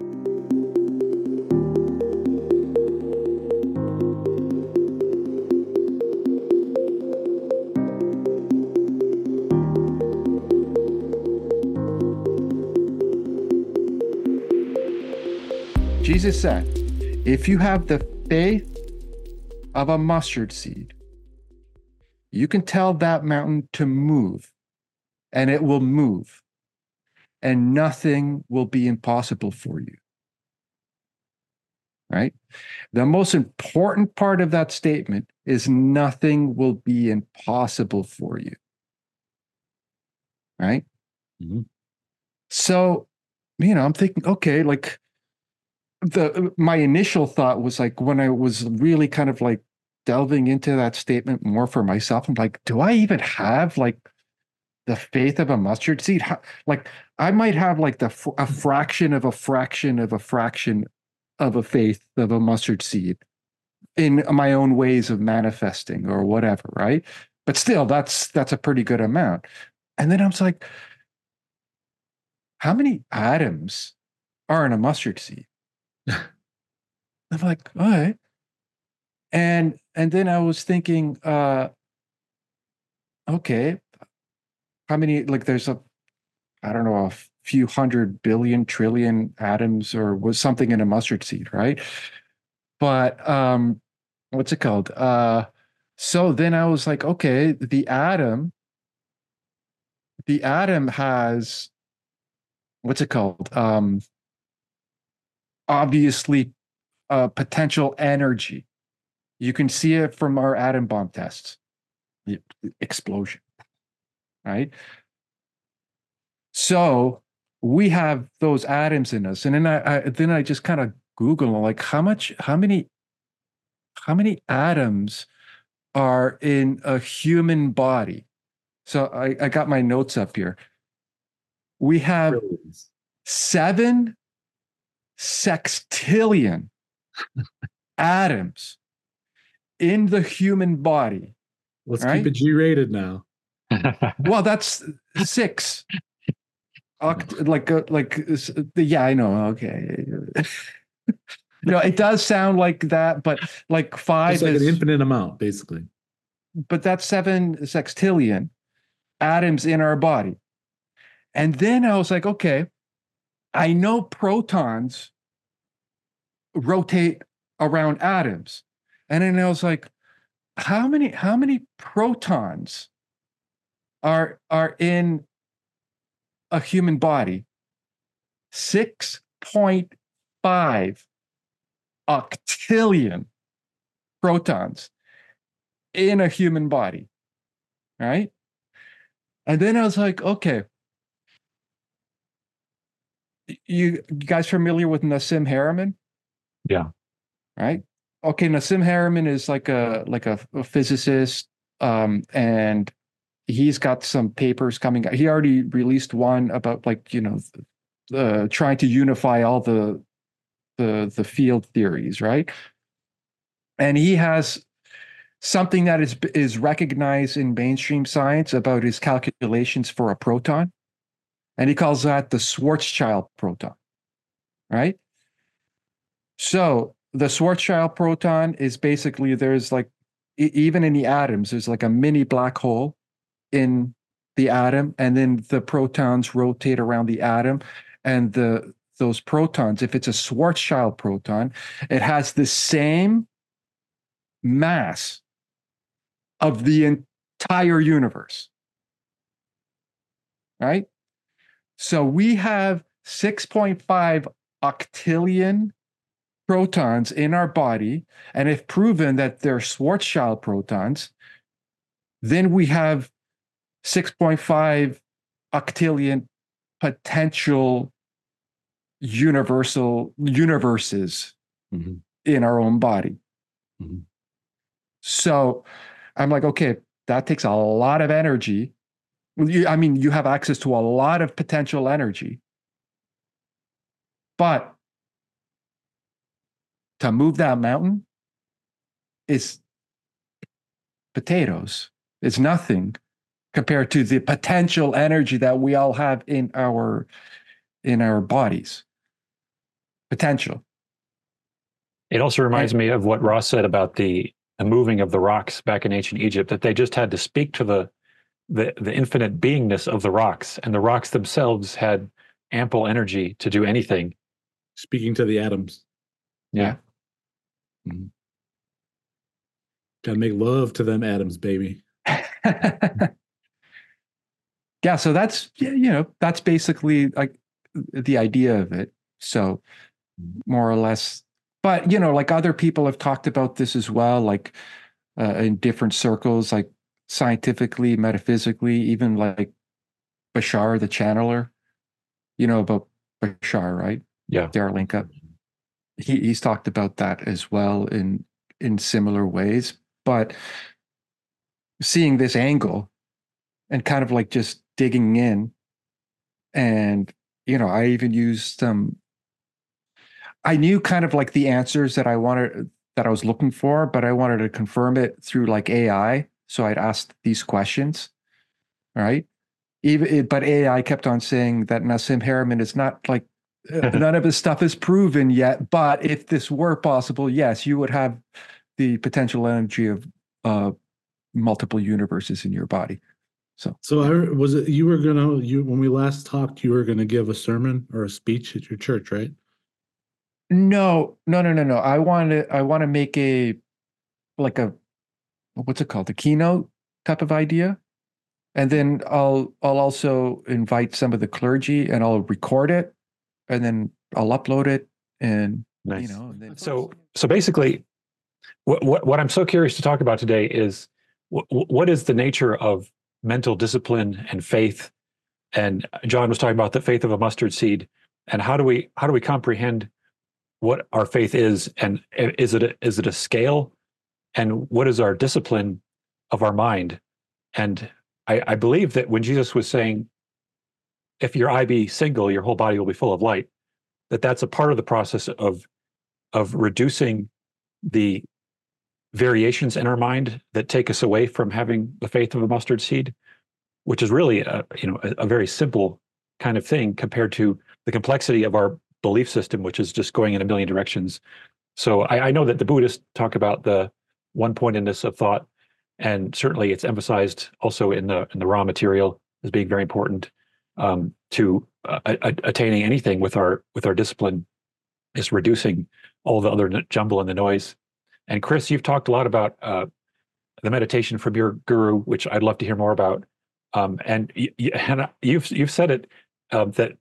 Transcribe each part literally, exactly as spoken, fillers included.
Jesus said, if you have the faith of a mustard seed, you can tell that mountain to move, and it will move, and nothing will be impossible for you. Right? The most important part of that statement is nothing will be impossible for you. Right? Mm-hmm. So, you know, I'm thinking, okay, like the my initial thought was like when I was really kind of like delving into that statement more for myself, I'm like, do I even have like the faith of a mustard seed? How, like I might have like the a fraction of a fraction of a fraction of a faith of a mustard seed in my own ways of manifesting or whatever, right? But still, that's that's a pretty good amount. And then I was like, how many atoms are in a mustard seed? I'm like, all right. And and then I was thinking, uh, okay, how many, like there's a, I don't know, a few hundred billion trillion atoms or was something in a mustard seed, right? But um, what's it called? Uh, so then I was like, okay, the atom, the atom has what's it called? Um, obviously, uh, potential energy. You can see it from our atom bomb tests. The explosion, right? So we have those atoms in us, and then I, I then I just kind of Google like how much, how many, how many atoms are in a human body. So I, I got my notes up here. We have Trillions. seven sextillion atoms in the human body. Let's right? keep it G-rated now. Well, that's six. Oct- like uh, like uh, yeah, I know. Okay. No, it does sound like that, but like five It's like is an infinite amount, basically. but that's seven sextillion atoms in our body. And then I was like, okay, I know protons rotate around atoms. And then I was like, how many how many protons are are in a human body? six point five octillion protons in a human body, right? And then I was like, okay, you, you guys familiar with Nassim Haramein? Yeah. Right? Okay, Nassim Haramein is like a like a, a physicist, um, and he's got some papers coming out. He already released one about like you know, uh, trying to unify all the the the field theories, right? And he has something that is is recognized in mainstream science about his calculations for a proton, and he calls that the Schwarzschild proton, right? So the Schwarzschild proton is basically there's like e- even in the atoms there's like a mini black hole in the atom, and then the protons rotate around the atom, and the those protons, if it's a Schwarzschild proton, it has the same mass of the entire universe, right? So we have six point five octillion protons in our body, and if proven that they're Schwarzschild protons, then we have six point five octillion potential universal universes Mm-hmm. in our own body. Mm-hmm. So I'm like, okay, that takes a lot of energy. I mean, you have access to a lot of potential energy, but to move that mountain is potatoes. It's nothing compared to the potential energy that we all have in our in our bodies. potential. It also reminds me of what Ross said about the, the moving of the rocks back in ancient Egypt, that they just had to speak to the, the the infinite beingness of the rocks, and the rocks themselves had ample energy to do anything. Speaking to the atoms. Yeah. Mm-hmm. Gotta make love to them atoms, baby. Yeah, so that's, you know, that's basically like the idea of it. So more or less, but you know, like other people have talked about this as well, like uh, in different circles, like scientifically, metaphysically, even like Bashar, the channeler, you know, about Bashar, right? Yeah. Daralinka. He he's talked about that as well in in similar ways, but seeing this angle and kind of like just digging in, and you know, I even used some. I knew kind of like the answers that I wanted, that I was looking for, but I wanted to confirm it through like A I. So I'd asked these questions, right? Even but A I kept on saying that Nassim Harriman is not like none of his stuff is proven yet. But if this were possible, yes, you would have the potential energy of uh, multiple universes in your body. So, so I was it you were gonna you when we last talked, you were gonna give a sermon or a speech at your church, right? no, no, no, no, no. I want to I want to make a like a what's it called? A keynote type of idea. And then I'll I'll also invite some of the clergy and I'll record it and then I'll upload it and Nice. you know and then So so basically, what what, what I'm so curious to talk about today is what, what is the nature of mental discipline and faith? And John was talking about the faith of a mustard seed, and how do we how do we comprehend what our faith is, and is it a, is it a scale, and what is our discipline of our mind? And I, I believe that when Jesus was saying, if your eye be single, your whole body will be full of light, that that's a part of the process of of reducing the variations in our mind that take us away from having the faith of a mustard seed, which is really a, you know a, a very simple kind of thing compared to the complexity of our belief system, which is just going in a million directions. So I, I know that the Buddhists talk about the one-pointedness of thought, and certainly it's emphasized also in the in the raw material as being very important um, to uh, a, attaining anything with our with our discipline, is reducing all the other jumble and the noise. And Chris, you've talked a lot about uh, the meditation from your guru, which I'd love to hear more about. Um, and, y- y- and you've you've said it uh, that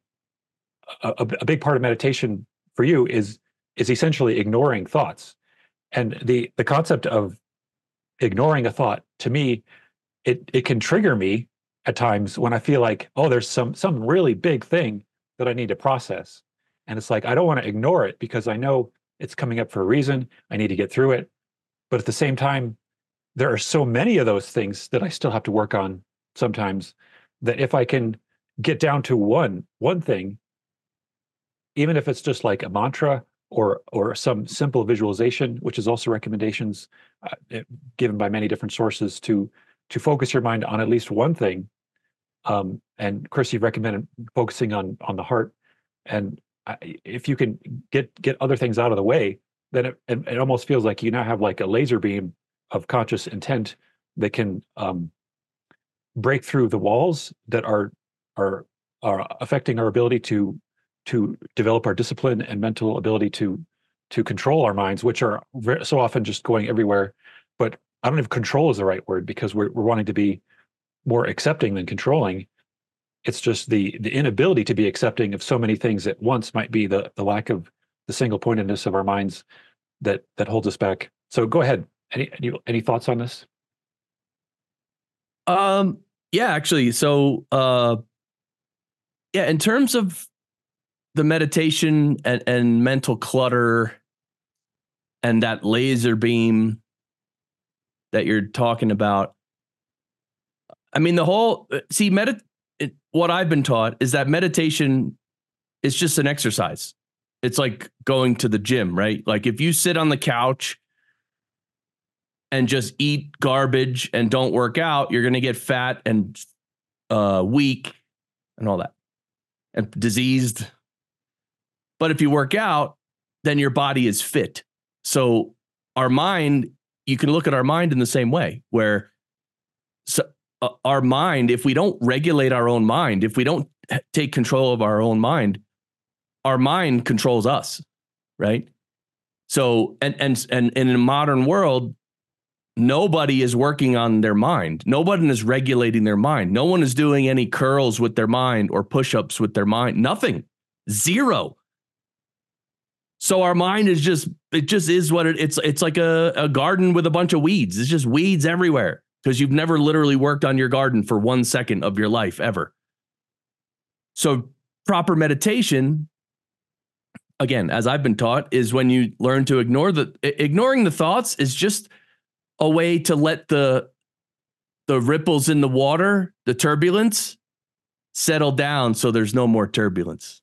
a, a big part of meditation for you is is essentially ignoring thoughts. And the the concept of ignoring a thought, to me, it it can trigger me at times when I feel like, oh, there's some some really big thing that I need to process. And it's like, I don't want to ignore it because I know it's coming up for a reason. I need to get through it. But at the same time, there are so many of those things that I still have to work on sometimes, that if I can get down to one one thing, even if it's just like a mantra or or some simple visualization, which is also recommendations uh, given by many different sources, to to focus your mind on at least one thing. Um, and Chris, you've recommended focusing on on the heart, and I, if you can get get other things out of the way, then it, it, it almost feels like you now have like a laser beam of conscious intent that can um, break through the walls that are are are affecting our ability to to develop our discipline and mental ability to to control our minds, which are very, so often just going everywhere. But I don't know if control is the right word, because we're we're wanting to be more accepting than controlling. It's just the the inability to be accepting of so many things at once might be the the lack of the single pointedness of our minds that that holds us back. So go ahead. Any any, any thoughts on this? Um, yeah, actually. So, uh, yeah, in terms of the meditation and, and mental clutter and that laser beam that you're talking about, I mean, the whole, see, medit, it, what I've been taught is that meditation is just an exercise. It's like going to the gym, right? Like if you sit on the couch and just eat garbage and don't work out, you're going to get fat and uh, weak and all that and diseased. But if you work out, then your body is fit. So our mind, you can look at our mind in the same way, where so, uh, our mind, if we don't regulate our own mind, if we don't take control of our own mind, our mind controls us, right? So, and and and, and in a modern world, nobody is working on their mind. Nobody is regulating their mind. No one is doing any curls with their mind or push-ups with their mind. Nothing. Zero. So our mind is just, it just is what it, it's. It's like a, a garden with a bunch of weeds. It's just weeds everywhere because you've never literally worked on your garden for one second of your life ever. So proper meditation, again, as I've been taught, is when you learn to ignore the, ignoring the thoughts is just a way to let the, the ripples in the water, the turbulence, settle down so there's no more turbulence.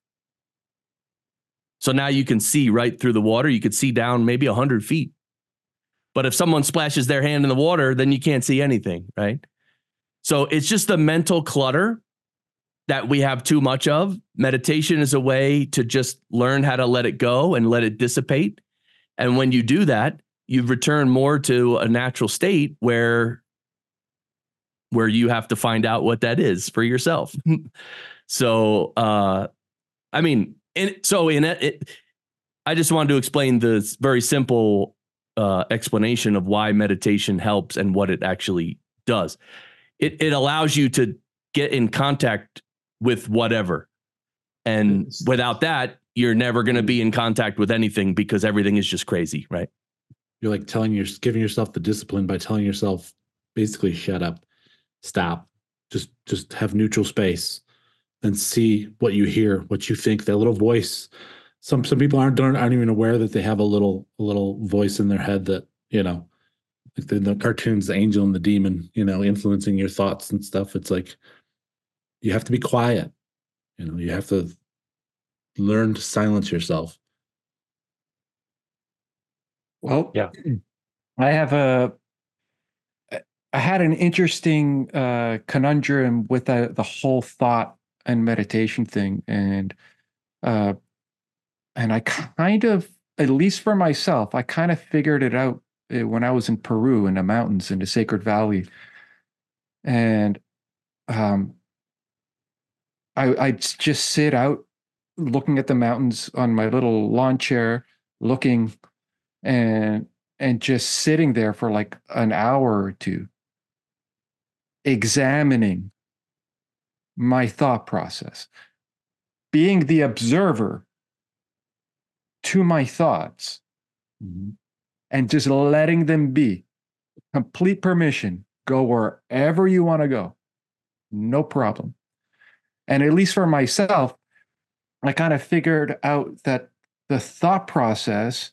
So now you can see right through the water. You could see down maybe one hundred feet. But if someone splashes their hand in the water, then you can't see anything, right? So it's just the mental clutter that we have too much of. Meditation is a way to just learn how to let it go and let it dissipate. And when you do that, you return more to a natural state where, where you have to find out what that is for yourself. So, uh, I mean, and so in it, it, I just wanted to explain this very simple uh, explanation of why meditation helps and what it actually does. It it allows you to get in contact with whatever, and Yes. without that, you're never going to be in contact with anything because everything is just crazy, right? You're like telling your giving yourself the discipline by telling yourself basically shut up, stop, just just have neutral space, and see what you hear, what you think. That little voice. Some some people aren't aren't aren't even aware that they have a little a little voice in their head that, you know, like the, the cartoons, the angel and the demon, you know, influencing your thoughts and stuff. It's like you have to be quiet. You know, you have to learn to silence yourself. Well, Yeah. I have a, I had an interesting uh, conundrum with the, the whole thought and meditation thing. And, uh, and I kind of, at least for myself, I kind of figured it out uh, when I was in Peru in the mountains in the Sacred Valley. And um, I, I'd just sit out looking at the mountains on my little lawn chair, looking and and just sitting there for like an hour or two, examining my thought process, being the observer to my thoughts, Mm-hmm. and just letting them be. Complete permission. Go wherever you want to go. No problem. And at least for myself, I kind of figured out that the thought process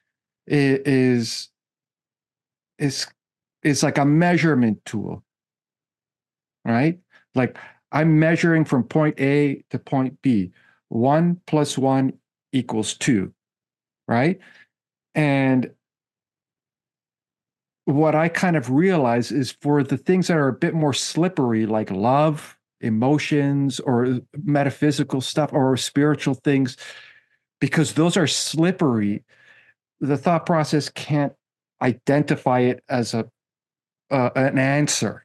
is is is like a measurement tool, right? Like I'm measuring from point A to point B. One plus one equals two, right? And what I kind of realize is for the things that are a bit more slippery, like love, emotions, or metaphysical stuff, or spiritual things, because those are slippery, the thought process can't identify it as a uh, an answer.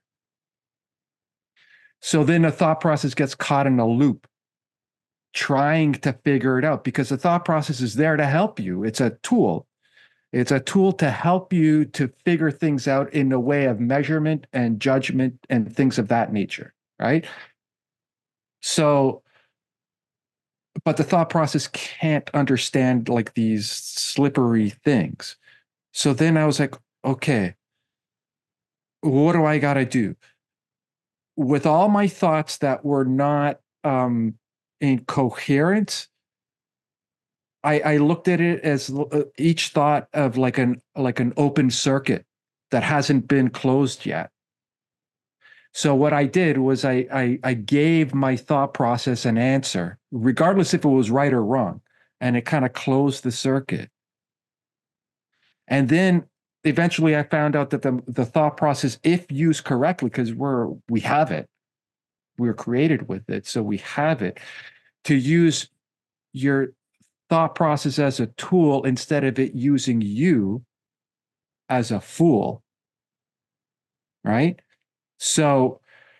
So then the thought process gets caught in a loop, trying to figure it out, because the thought process is there to help you. It's a tool. It's a tool to help you to figure things out in the way of measurement and judgment and things of that nature, right? So, but the thought process can't understand like these slippery things. So then I was like, okay, what do I got to do? With all my thoughts that were not um, incoherent, I, I looked at it as each thought of like an like an open circuit that hasn't been closed yet. So what I did was I, I I gave my thought process an answer, regardless if it was right or wrong, and it kind of closed the circuit. And then eventually I found out that the, the thought process, if used correctly, because we're we have it, we're created with it, so we have it, to use your thought process as a tool instead of it using you as a fool, right? So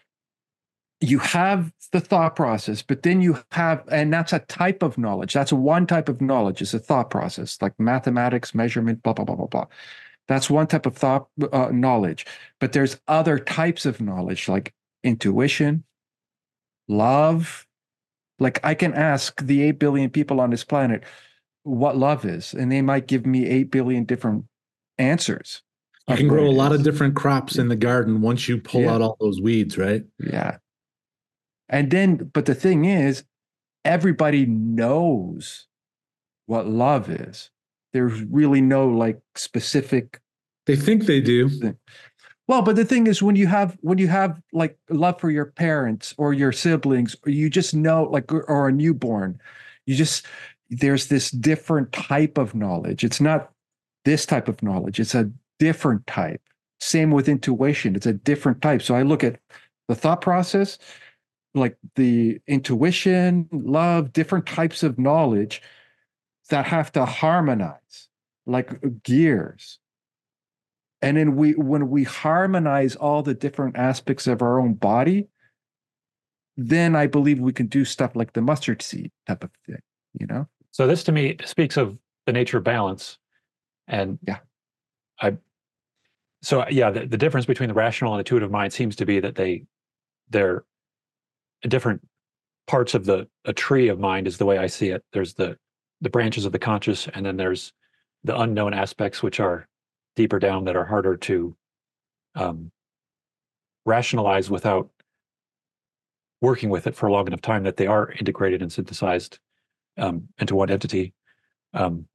you have the thought process, but then you have, and that's a type of knowledge. That's one type of knowledge, is a thought process, like mathematics, measurement, blah, blah, blah, blah, blah. That's one type of thought uh, knowledge. But there's other types of knowledge, like intuition, love. Like I can ask the eight billion people on this planet what love is, and they might give me eight billion different answers. You can grow a lot of different crops in the garden once you pull Yeah. out all those weeds, right? Yeah. And then, but the thing is, everybody knows what love is. There's really no like specific They think they do. thing. Well, but the thing is, when you have when you have like love for your parents or your siblings, or you just know, like, or, or a newborn, you just, there's this different type of knowledge. It's not this type of knowledge. It's a different type. Same with intuition. It's a different type. So I look at the thought process, like the intuition, love, different types of knowledge that have to harmonize, like gears. And then we, when we harmonize all the different aspects of our own body, then I believe we can do stuff like the mustard seed type of thing, you know? So this to me speaks of the nature of balance. And Yeah. I, so yeah, the, the difference between the rational and intuitive mind seems to be that they, they're different parts of the, a tree of mind is the way I see it. There's the, the branches of the conscious, and then there's the unknown aspects, which are deeper down, that are harder to um, rationalize without working with it for a long enough time, that they are integrated and synthesized um, into one entity. Um,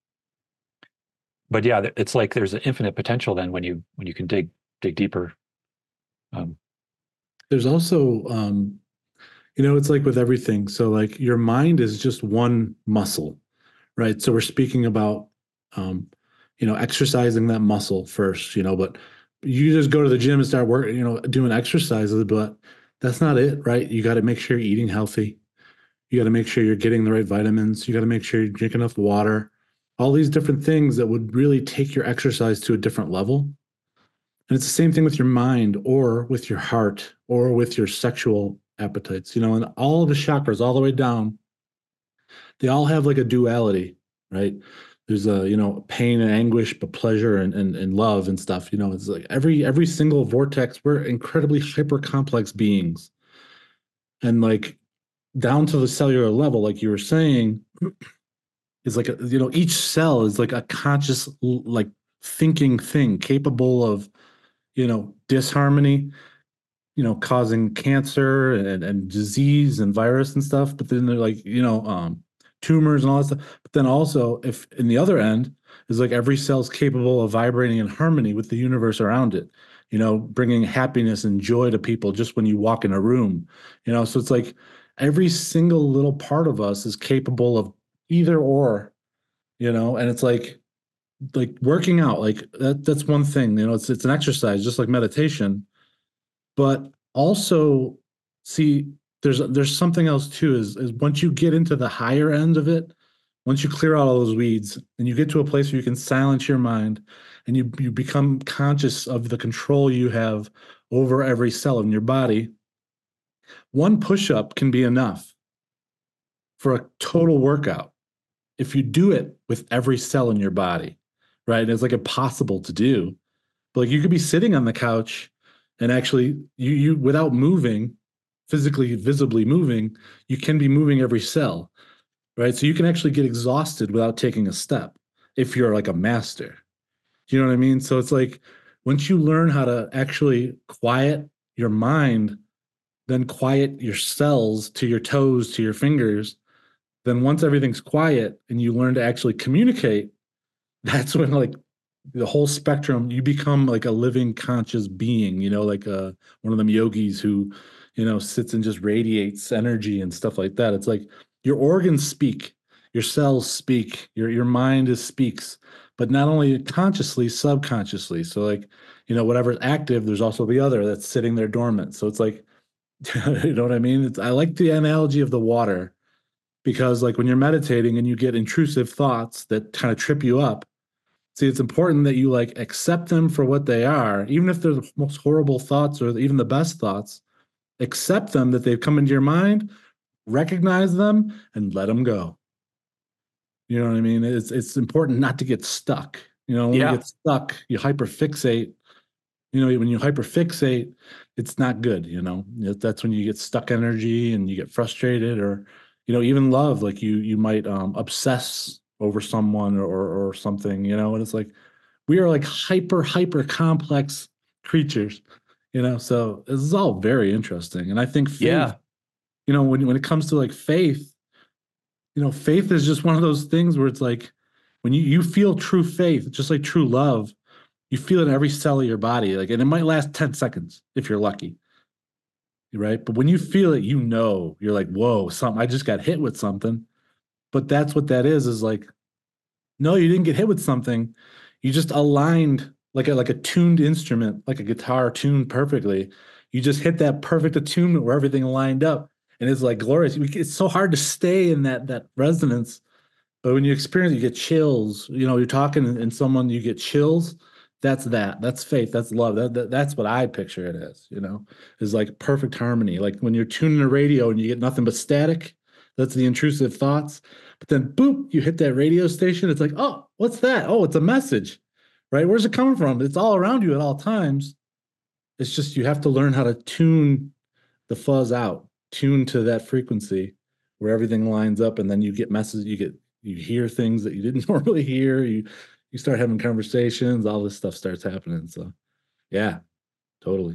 but yeah, it's like there's an infinite potential then when you when you can dig dig deeper. Um, There's also, um, you know, it's like with everything. So like your mind is just one muscle, right? So we're speaking about, um, you know, exercising that muscle first, you know, but you just go to the gym and start working, you know, doing exercises, but that's not it, right? You got to make sure you're eating healthy. You got to make sure you're getting the right vitamins. You got to make sure you drink enough water, all these different things that would really take your exercise to a different level. And it's the same thing with your mind or with your heart or with your sexual appetites, you know, and all of the chakras all the way down, they all have like a duality, right? There's a, you know, pain and anguish, but pleasure and, and, and love and stuff, you know, it's like every, every single vortex, we're incredibly hyper complex beings. And like down to the cellular level, like you were saying, is like, a, you know, each cell is like a conscious, like thinking thing capable of, you know, disharmony, you know, causing cancer and, and disease and virus and stuff. But then they're like, you know, um, tumors and all that stuff. But then also, if in the other end is like every cell's capable of vibrating in harmony with the universe around it, you know, bringing happiness and joy to people just when you walk in a room, you know. So it's like every single little part of us is capable of either or, you know, and it's like, like working out, like that, that's one thing, you know, it's, it's an exercise, just like meditation, but also see, there's, there's something else too, is, is once you get into the higher end of it, once you clear out all those weeds and you get to a place where you can silence your mind and you, you become conscious of the control you have over every cell in your body, one push-up can be enough for a total workout if you do it with every cell in your body, right? And it's like impossible to do. But like you could be sitting on the couch and actually you you without moving, physically, visibly moving, you can be moving every cell, right? So you can actually get exhausted without taking a step if you're like a master. Do you know what I mean? So it's like once you learn how to actually quiet your mind, then quiet your cells to your toes, to your fingers, then once everything's quiet and you learn to actually communicate, that's when like the whole spectrum, you become like a living conscious being, you know, like uh, one of them yogis who, you know, sits and just radiates energy and stuff like that. It's like your organs speak, your cells speak, your, your mind is speaks, but not only consciously, subconsciously. So like, you know, whatever's active, there's also the other that's sitting there dormant. So it's like, you know what I mean? It's, I like the analogy of the water. because like when you're meditating and you get intrusive thoughts that kind of trip you up, see, it's important that you like accept them for what they are, even if they're the most horrible thoughts or even the best thoughts. Accept them that they've come into your mind, recognize them, and let them go. You know what I mean? It's it's important not to get stuck. You know, when Yeah. you get stuck, you hyperfixate. You know, when you hyperfixate, it's not good. You know, that's when you get stuck energy and you get frustrated, or you know, even love. Like you you might um, obsess over someone or, or or something. You know, and it's like we are like hyper hyper complex creatures. You know, so this is all very interesting, and I think faith. Yeah. You know, when when it comes to like faith, you know, faith is just one of those things where it's like when you you feel true faith, just like true love, you feel it in every cell of your body, like, and it might last ten seconds if you're lucky, right? But when you feel it, you know, you're like, whoa, something, I just got hit with something. But that's what that is, is like, no, you didn't get hit with something. You just aligned like a like a tuned instrument, like a guitar tuned perfectly. You just hit that perfect attunement where everything lined up. And it's like glorious. It's so hard to stay in that that resonance. But when you experience it, you get chills. You know, you're talking and someone, you get chills. That's that. That's faith. That's love. That, that that's what I picture it as. You know, is like perfect harmony. Like when you're tuning a radio and you get nothing but static. That's the intrusive thoughts. But then, boop, you hit that radio station. It's like, oh, what's that? Oh, it's a message, right? Where's it coming from? It's all around you at all times. It's just you have to learn how to tune the fuzz out, tune to that frequency where everything lines up, and then you get messages. You get you hear things that you didn't normally hear. You you start having conversations. All this stuff starts happening. So, yeah, totally.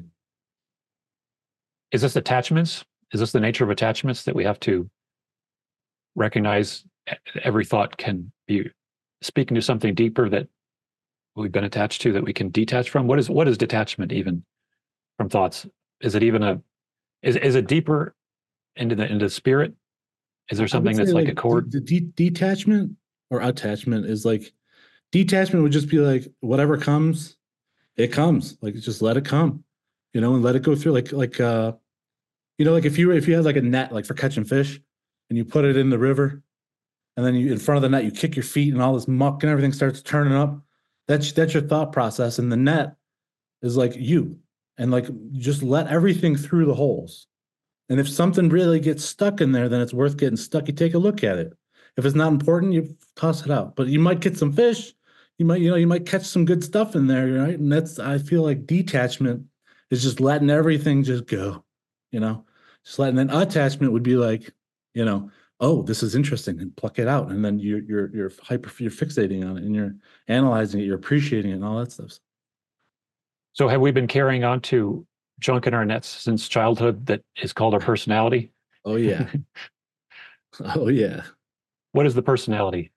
Is this attachments? Is this the nature of attachments that we have to recognize? Every thought can be speaking to something deeper that we've been attached to that we can detach from. What is what is detachment even from thoughts? Is it even a is is it deeper into the into the spirit? Is there something that's like, like a chord? The de- detachment or attachment is like detachment would just be like whatever comes, it comes. Like just let it come, you know, and let it go through. Like like uh, you know, like if you if you had like a net like for catching fish, and you put it in the river, and then you in front of the net you kick your feet and all this muck and everything starts turning up. That's that's your thought process, and the net is like you, and like just let everything through the holes. And if something really gets stuck in there, then it's worth getting stuck. You take a look at it. If it's not important, you toss it out. But you might get some fish. You might, you know, you might catch some good stuff in there, right? And that's, I feel like detachment is just letting everything just go, you know, just letting. Then attachment would be like, you know, oh, this is interesting, and pluck it out, and then you're you're you're hyper, you're fixating on it, and you're analyzing it, you're appreciating it, and all that stuff. So, have we been carrying on to junk in our nets since childhood that is called our personality? Oh yeah. Oh yeah. What is the personality?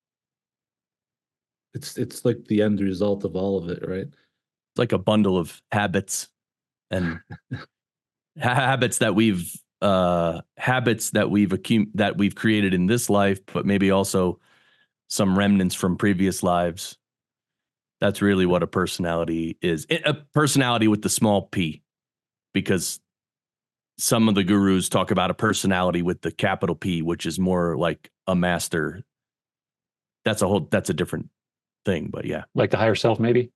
It's it's like the end result of all of it, right? It's like a bundle of habits and ha- habits that we've uh habits that we've accum- that we've created in this life, but maybe also some remnants from previous lives. That's really what a personality is. It, a personality with the small p. Because some of the gurus talk about a personality with the capital P, which is more like a master. That's a whole, that's a different thing, but yeah. Like the higher self, maybe?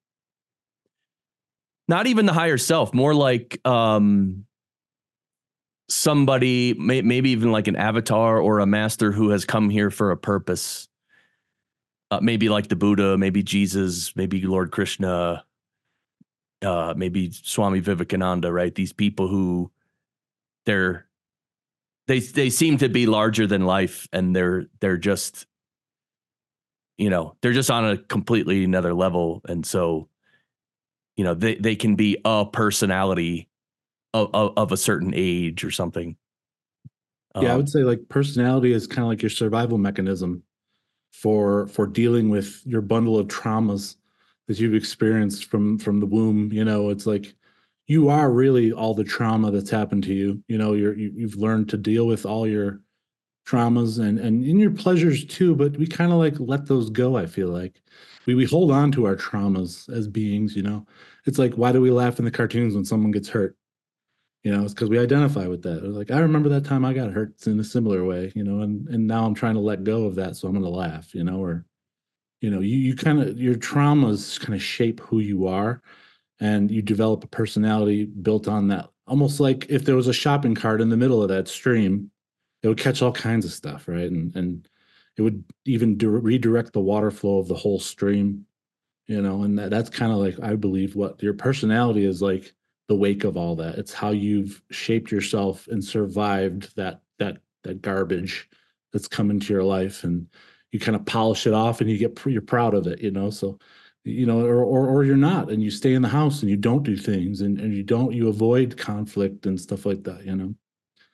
Not even the higher self, more like um, somebody, may, maybe even like an avatar or a master who has come here for a purpose. Uh, maybe like the Buddha, maybe Jesus, maybe Lord Krishna, Uh, maybe Swami Vivekananda, right? These people who they're they they seem to be larger than life, and they're they're just you know they're just on a completely another level, and so you know they they can be a personality of of, of a certain age or something. Yeah, um, I would say like personality is kind of like your survival mechanism for for dealing with your bundle of traumas that you've experienced from from the womb. You know, it's like you are really all the trauma that's happened to you. You know, you're you, you've learned to deal with all your traumas and and in your pleasures too, but we kind of like let those go. I feel like we we hold on to our traumas as beings. You know, it's like, why do we laugh in the cartoons when someone gets hurt? You know, it's because we identify with that. We're like, I remember that time I got hurt in a similar way, you know, and and now I'm trying to let go of that, so I'm going to laugh, you know, or you know, you you kind of your traumas kind of shape who you are, and you develop a personality built on that. Almost like if there was a shopping cart in the middle of that stream, it would catch all kinds of stuff, right? And and it would even di- redirect the water flow of the whole stream, you know, and that, that's kind of like I believe what your personality is like the wake of all that. It's how you've shaped yourself and survived that that that garbage that's come into your life, and you kind of polish it off and you get you're proud of it, you know. So you know, or, or or you're not, and you stay in the house and you don't do things, and, and you don't you avoid conflict and stuff like that, you know.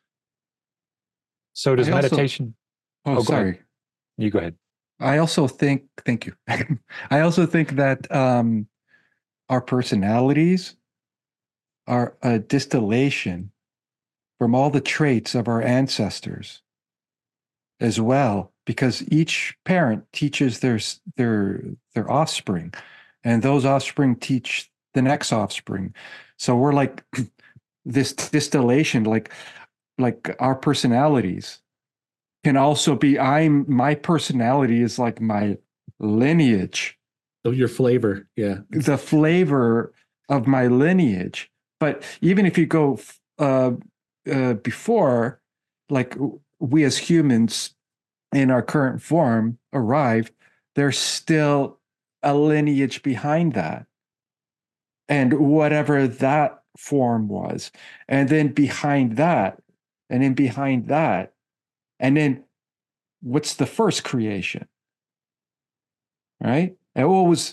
So does I also- meditation? Oh, Oh, go ahead. sorry. You go ahead. I also think, thank you. I also think that um, our personalities are a distillation from all the traits of our ancestors as well, because each parent teaches their s- their their offspring, and those offspring teach the next offspring. So we're like this distillation, like like our personalities can also be. I'm my personality is like my lineage, So your flavor, yeah. the flavor of my lineage. But even if you go uh, uh, before, like we as humans in our current form arrived, there's still a lineage behind that. And whatever that form was. And then behind that, and then behind that, and then what's the first creation? Right? And what was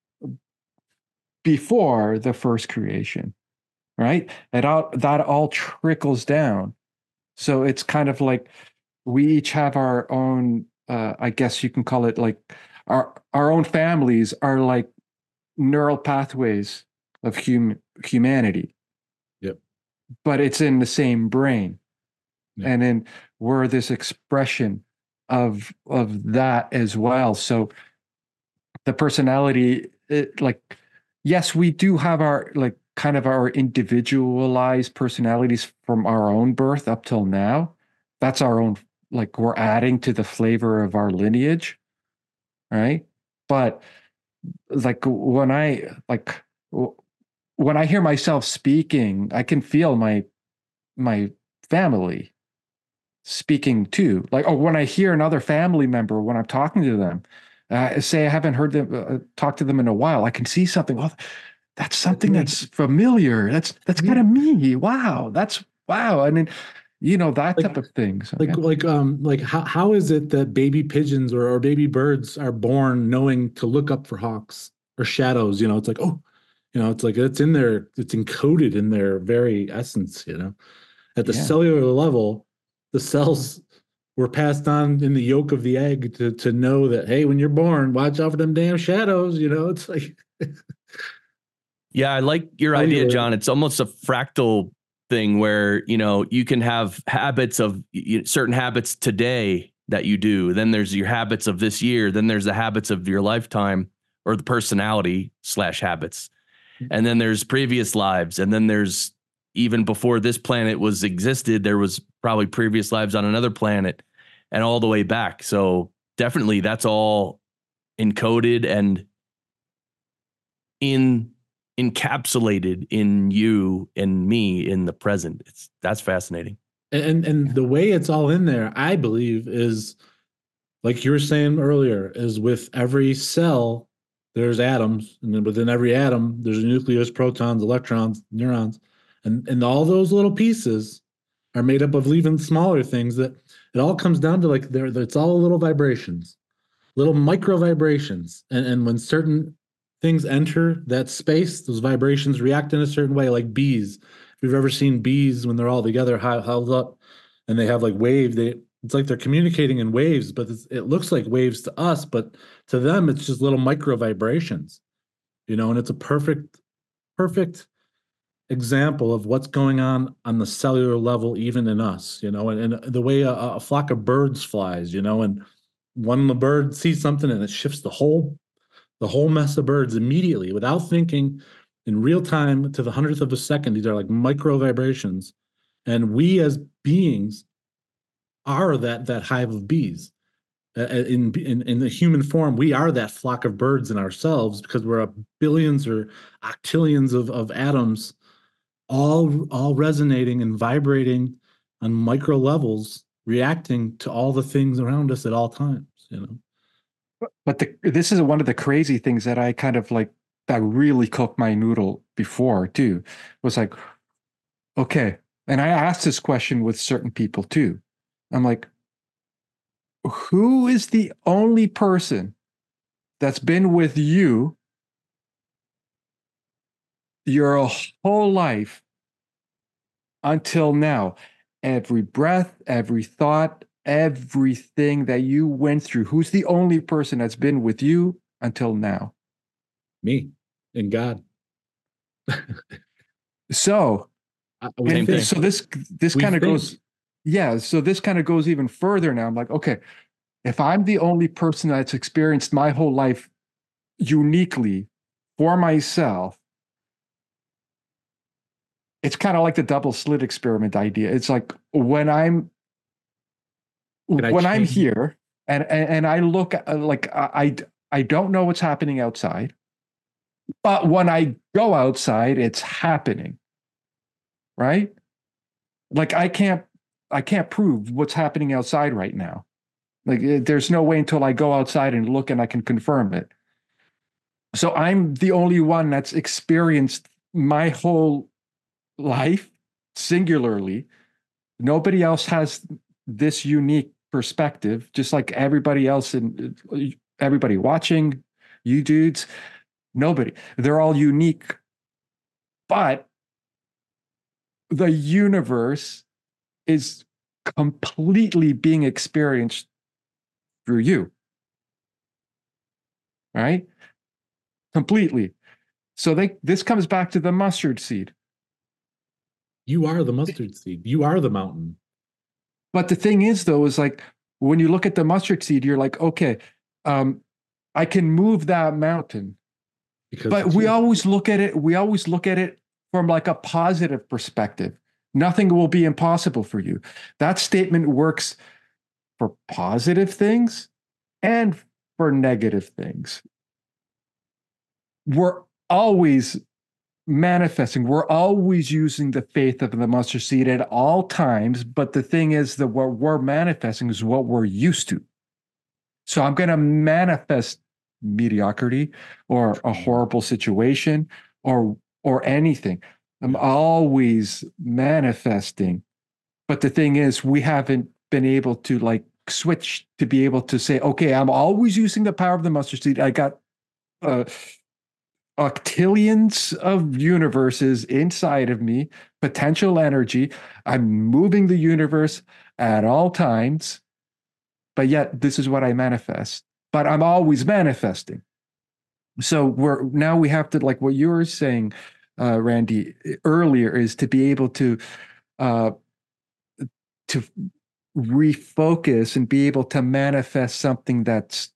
before the first creation? Right? And all, that all trickles down. So it's kind of like we each have our own, uh, I guess you can call it like our our own families are like neural pathways of hum, humanity. Yep. But it's in the same brain. Yeah. And then we're this expression of of that as well. So the personality, it, like, yes, we do have our like kind of our individualized personalities from our own birth up till now. That's our own, like we're adding to the flavor of our lineage, right? But like when I like when I hear myself speaking, I can feel my my family speaking too. Like, oh, when I hear another family member, when I'm talking to them, uh, say I haven't heard them uh, talk to them in a while, I can see something. Well, that's something that's familiar. That's that's kind of me. Wow, that's wow. I mean, you know, that Like- type of thing. So, Like yeah. like um like how how is it that baby pigeons or, or baby birds are born knowing to look up for hawks or shadows? You know, it's like, oh, you know, it's like it's in their it's encoded in their very essence, you know. At the Yeah. cellular level, the cells were passed on in the yolk of the egg to to know that, hey, when you're born, watch out for them damn shadows, you know. It's like Yeah, I like your Oh, idea, you're- John. It's almost a fractal thing where, you know, you can have habits of you, certain habits today that you do. Then there's your habits of this year. Then there's the habits of your lifetime or the personality slash habits. And then there's previous lives. And then there's even before this planet was existed, there was probably previous lives on another planet and all the way back. So definitely that's all encoded and in encapsulated in you and me in the present. It's that's fascinating. and and the way it's all in there, I believe, is like you were saying earlier, is with every cell, there's atoms, and then within every atom, there's a nucleus, protons, electrons, neurons, and and all those little pieces are made up of even smaller things. That it all comes down to like there, it's all little vibrations, little micro vibrations, and and when certain things enter that space, those vibrations react in a certain way, like bees. If you've ever seen bees when they're all together, held up, and they have like wave, they it's like they're communicating in waves, but it's, it looks like waves to us, but to them, it's just little micro vibrations, you know, and it's a perfect, perfect example of what's going on on the cellular level, even in us, you know, and, and the way a, a flock of birds flies, you know, and one bird sees something and it shifts the whole, the whole mess of birds immediately without thinking. in real time to the hundredth of a second. These are like micro vibrations. And we as beings are that that hive of bees. Uh, in, in in the human form, we are that flock of birds in ourselves because we're a billions or octillions of, of atoms all all resonating and vibrating on micro levels, reacting to all the things around us at all times, you know. But, but the, this is one of the crazy things that I kind of like that really cooked my noodle before too, was like, okay. And I asked this question with certain people too. I'm like, who is the only person that's been with you your whole life until now? Every breath, every thought, everything that you went through, who's the only person that's been with you until now? Me and God. So, I- and we think- so this this we kind of think. goes, yeah. So this kind of goes even further now. I'm like, okay, if I'm the only person that's experienced my whole life uniquely for myself, it's kind of like the double slit experiment idea. It's like when I'm Can I when I'm change- here and, and and I look at, like I I don't know what's happening outside, but when I go outside, it's happening, right? Like I can't I can't prove what's happening outside right now. Like eh, there's no way until I go outside and look and I can confirm it. So I'm the only one that's experienced my whole life singularly. Nobody else has this unique perspective, just like everybody else and everybody watching, you dudes, nobody. They're all unique. But the universe is completely being experienced through you. Right? Completely. So they this comes back to the mustard seed. You are the mustard seed. You are the mountain. But the thing is, though, is like when you look at the mustard seed, you're like, okay, um, I can move that mountain. Because But it's we you. always look at it, we always look at it from like a positive perspective. Nothing will be impossible for you. That statement works for positive things and for negative things. We're always manifesting. We're always using the faith of the mustard seed at all times. But the thing is that what we're manifesting is what we're used to. So I'm going to manifest mediocrity or a horrible situation or or anything. I'm always manifesting. But the thing is, we haven't been able to like switch to be able to say, okay, I'm always using the power of the mustard seed. I got uh octillions of universes inside of me, potential energy. I'm moving the universe at all times, but yet this is what I manifest. But I'm always manifesting. So we're now we have to, like what you were saying, uh, Randy, earlier, is to be able to uh, to refocus and be able to manifest something that's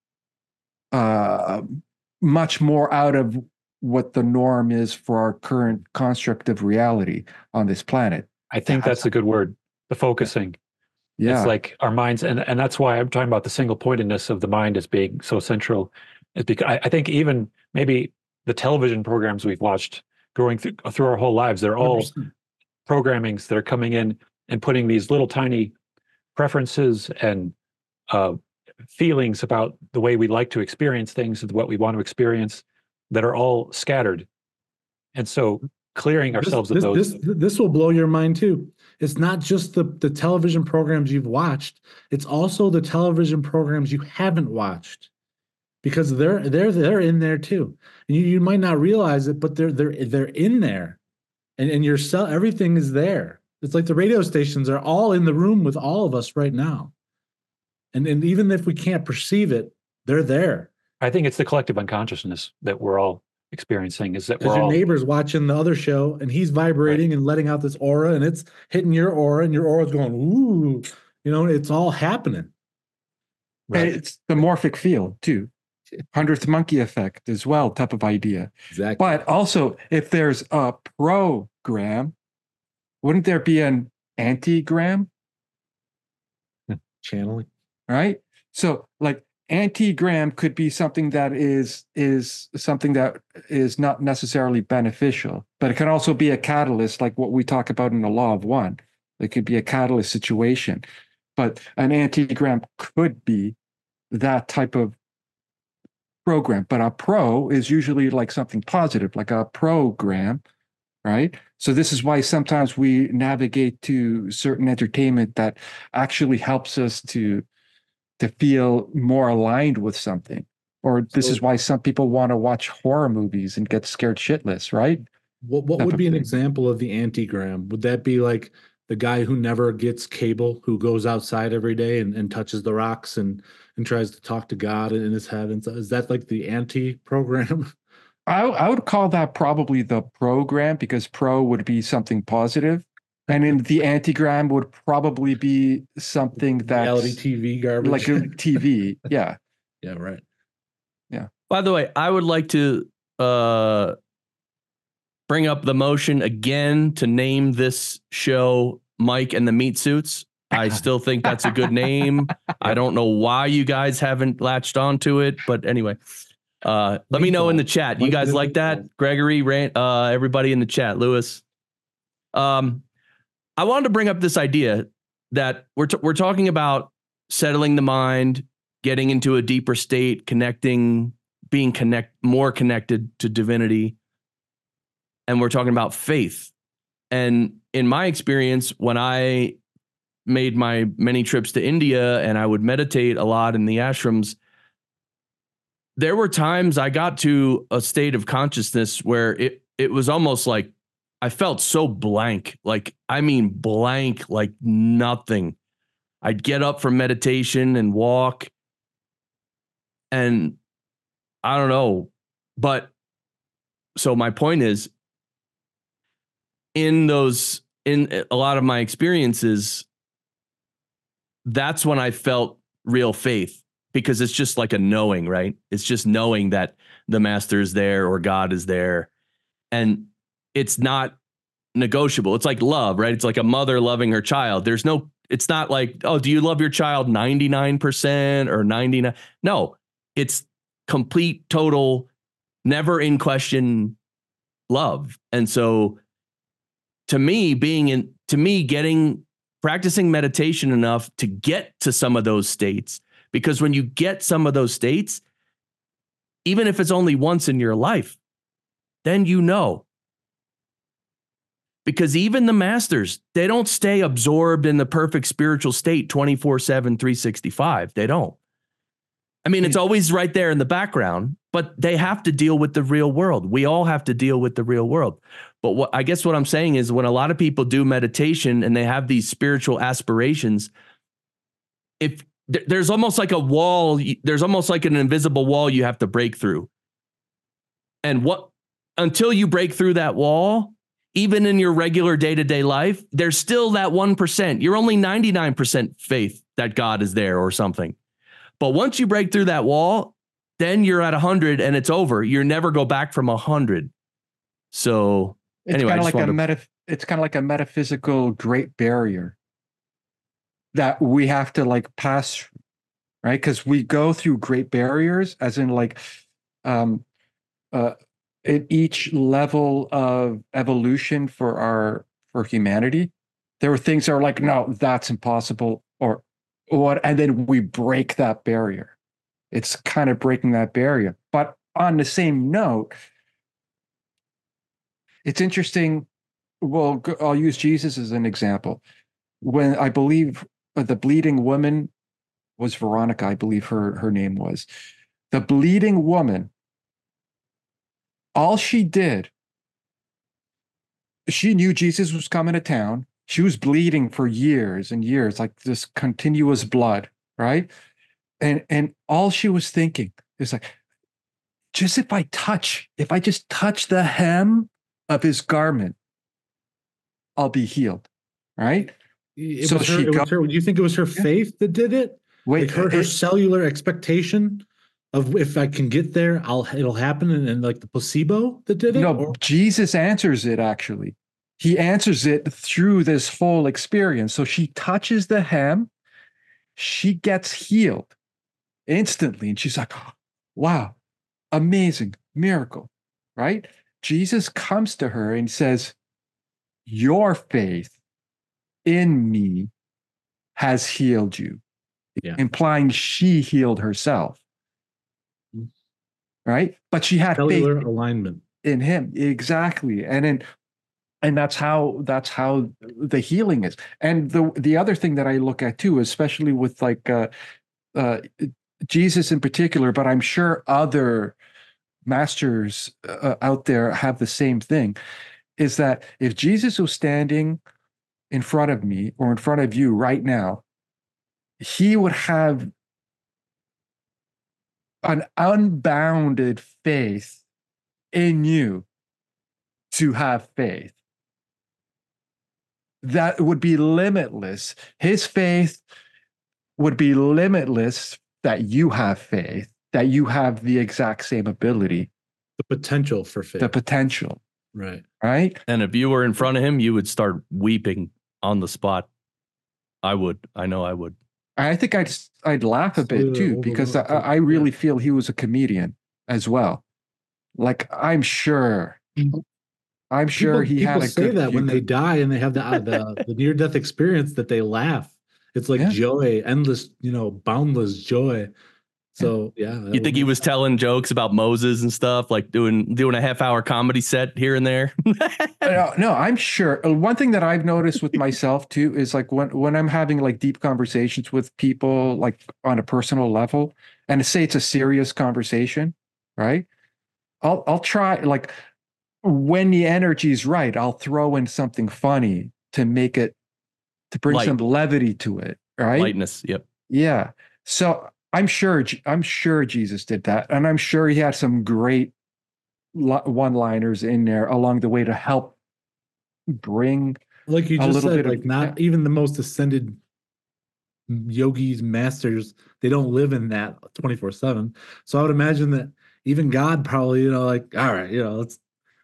uh, much more out of what the norm is for our current construct of reality on this planet. I think that's a good word, the focusing. Yeah. It's like our minds, and, and that's why I'm talking about the single pointedness of the mind as being so central. Is because I, I think even maybe the television programs we've watched growing through, through our whole lives, they're all one hundred percent. programmings that are coming in and putting these little tiny preferences and uh, feelings about the way we like to experience things and what we want to experience that are all scattered. And so clearing ourselves this, of those. This, this will blow your mind too. It's not just the, the television programs you've watched. It's also the television programs you haven't watched, because they're they're they're in there too. And you, you might not realize it, but they're they're they're in there. And and your cell, everything is there. It's like the radio stations are all in the room with all of us right now. And and even if we can't perceive it, they're there. I think it's the collective unconsciousness that we're all experiencing, is that Because we're your all neighbor's watching the other show and he's vibrating and letting out this aura, and it's hitting your aura, and your aura's going, ooh, you know, it's all happening. And it's the morphic field too. hundredth monkey effect as well type of idea. Exactly. But also, if there's a program, wouldn't there be an anti-gram? Channeling. Right? So like anti-gram could be something that is is something that is not necessarily beneficial, but it can also be a catalyst, like what we talk about in the law of one. It could be a catalyst situation. But an anti-gram could be that type of program. But a pro is usually like something positive, like a program, right? So this is why sometimes we navigate to certain entertainment that actually helps us to to feel more aligned with something. Or this So- is why some people want to watch horror movies and get scared shitless, right? What what Type would of be an thing. example of the antigram? Would that be like the guy who never gets cable, who goes outside every day and, and touches the rocks and and tries to talk to God in his head? And so is that like the anti-program? I, I would call that probably the program, because pro would be something positive. And in the antigram would probably be something Reality that's T V garbage. like a T V. Yeah. Yeah, right. By the way, I would like to uh, bring up the motion again to name this show Mike and the Meat Suits. I still think that's a good name. I don't know why you guys haven't latched onto it, but anyway, uh, let me know in the chat. You Mike guys and the like that? Meatballs. Gregory, Rand, uh, everybody in the chat, Lewis. Um, I wanted to bring up this idea that we're t- we're talking about settling the mind, getting into a deeper state, connecting, being connect more connected to divinity, and we're talking about faith. And in my experience, when I made my many trips to India and I would meditate a lot in the ashrams, there were times I got to a state of consciousness where it it was almost like I felt so blank, like, I mean, blank, like nothing. I'd get up from meditation and walk, and I don't know. But so my point is, in those, in a lot of my experiences, that's when I felt real faith, because it's just like a knowing, right? It's just knowing that the master is there or God is there. And it's not negotiable. It's like love, right? It's like a mother loving her child. There's no, it's not like, oh, do you love your child ninety-nine percent or ninety-nine? No, it's complete, total, never in question love. And so to me, being in, to me, getting, practicing meditation enough to get to some of those states, because when you get some of those states, even if it's only once in your life, then you know. Because even the masters, they don't stay absorbed in the perfect spiritual state twenty-four seven, three sixty-five. They don't. I mean, it's always right there in the background, but they have to deal with the real world. We all have to deal with the real world. But what I guess what I'm saying is, when a lot of people do meditation and they have these spiritual aspirations, if th- there's almost like a wall, there's almost like an invisible wall you have to break through. And what, until you break through that wall, even in your regular day-to-day life, there's still that one percent. You're only ninety-nine percent faith that God is there or something. But once you break through that wall, then you're at one hundred and it's over. You never go back from one hundred. So It's anyway, I kind of just like a wanted to- meta it's kind of like a metaphysical great barrier that we have to like pass through, right? Because we go through great barriers, as in like um uh at each level of evolution for our for humanity, there were things that are like, no, that's impossible, or what, and then we break that barrier. It's kind of breaking that barrier. But on the same note, it's interesting. Well, g- I'll use Jesus as an example. When I believe uh, the bleeding woman was Veronica, I believe her her name was. The bleeding woman, all she did, she knew Jesus was coming to town. She was bleeding for years and years, like this continuous blood, right? And and all she was thinking is like, just if I touch, if I just touch the hem of his garment, I'll be healed, right? It So was her, she it was got- her. Do you think it was her faith that did it? Wait, Like her, her it- cellular expectation of if I can get there, I'll it'll happen, and, and like the placebo that did it. No, Or- Jesus answers it actually. He answers it through this whole experience. So she touches the hem, she gets healed instantly. And she's like, wow, amazing miracle, right? Jesus comes to her and says, your faith in me has healed you, Yeah. implying she healed herself, right? But she had cellular faith alignment. in him, exactly. And then and that's how that's how the healing is. And the the other thing that I look at too, especially with like uh, uh, Jesus in particular, but I'm sure other masters uh, out there have the same thing, is that if Jesus was standing in front of me or in front of you right now, he would have an unbounded faith in you to have faith that would be limitless. His faith would be limitless, that you have faith, that you have the exact same ability, The potential for faith. the potential, right. right? And if you were in front of him, you would start weeping on the spot. I would. I know I would. I think I'd I'd laugh a bit too, because I, I really feel he was a comedian as well. Like I'm sure, I'm sure people, he had people a say good that few when they good- die and they have the uh, the, the near death experience, that they laugh. It's like Yeah. joy, endless, you know, boundless joy. So yeah, that You would think he make was sense. telling jokes about Moses and stuff, like doing doing a half hour comedy set here and there? No, no, I'm sure. Uh, One thing that I've noticed with myself too is like when when I'm having like deep conversations with people, like on a personal level, and say it's a serious conversation, right? I'll I'll try, like, when the energy's right, I'll throw in something funny to make it, to bring Light. some levity to it, right? Lightness. Yep. Yeah. So I'm sure Je- I'm sure Jesus did that, and I'm sure he had some great li- one-liners in there along the way to help bring Like you a just little said, bit of- like not even the most ascended yogis, masters, they don't live in that twenty-four seven. So I would imagine that even God probably, you know, like, all right, you know, let's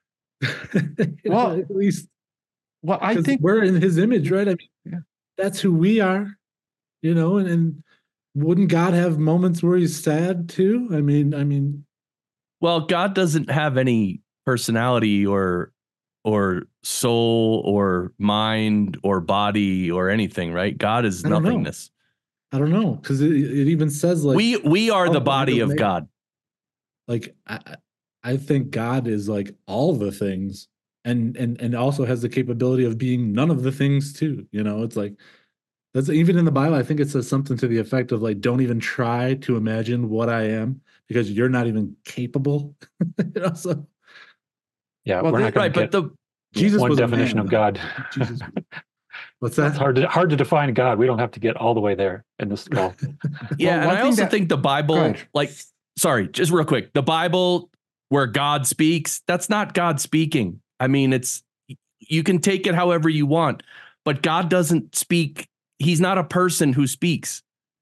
you know, Well, at least well, I 'cause think we're in his image, right? I mean, Yeah. that's who we are, you know, and, and wouldn't God have moments where he's sad too? I mean, I mean, Well, God doesn't have any personality or or soul or mind or body or anything, right? God is I don't know. nothingness. I don't know, because it, it even says like we we are the Alpha, body of Omega. God. like I, I I think God is like all the things, and and and also has the capability of being none of the things too. You know, it's like that's even in the Bible. I think it says something to the effect of like, don't even try to imagine what I am, because you're not even capable. You know, so Yeah, Well, we're they- not going Right, to but get the Jesus one was a definition man, of though. God. Jesus, what's It's that? hard to hard to define God. We don't have to get all the way there in this call. yeah, Well, and one I thing also that- think the Go Bible, ahead. like, sorry, just real quick, the Bible where God speaks, that's not God speaking. I mean, it's, you can take it however you want, but God doesn't speak. He's not a person who speaks.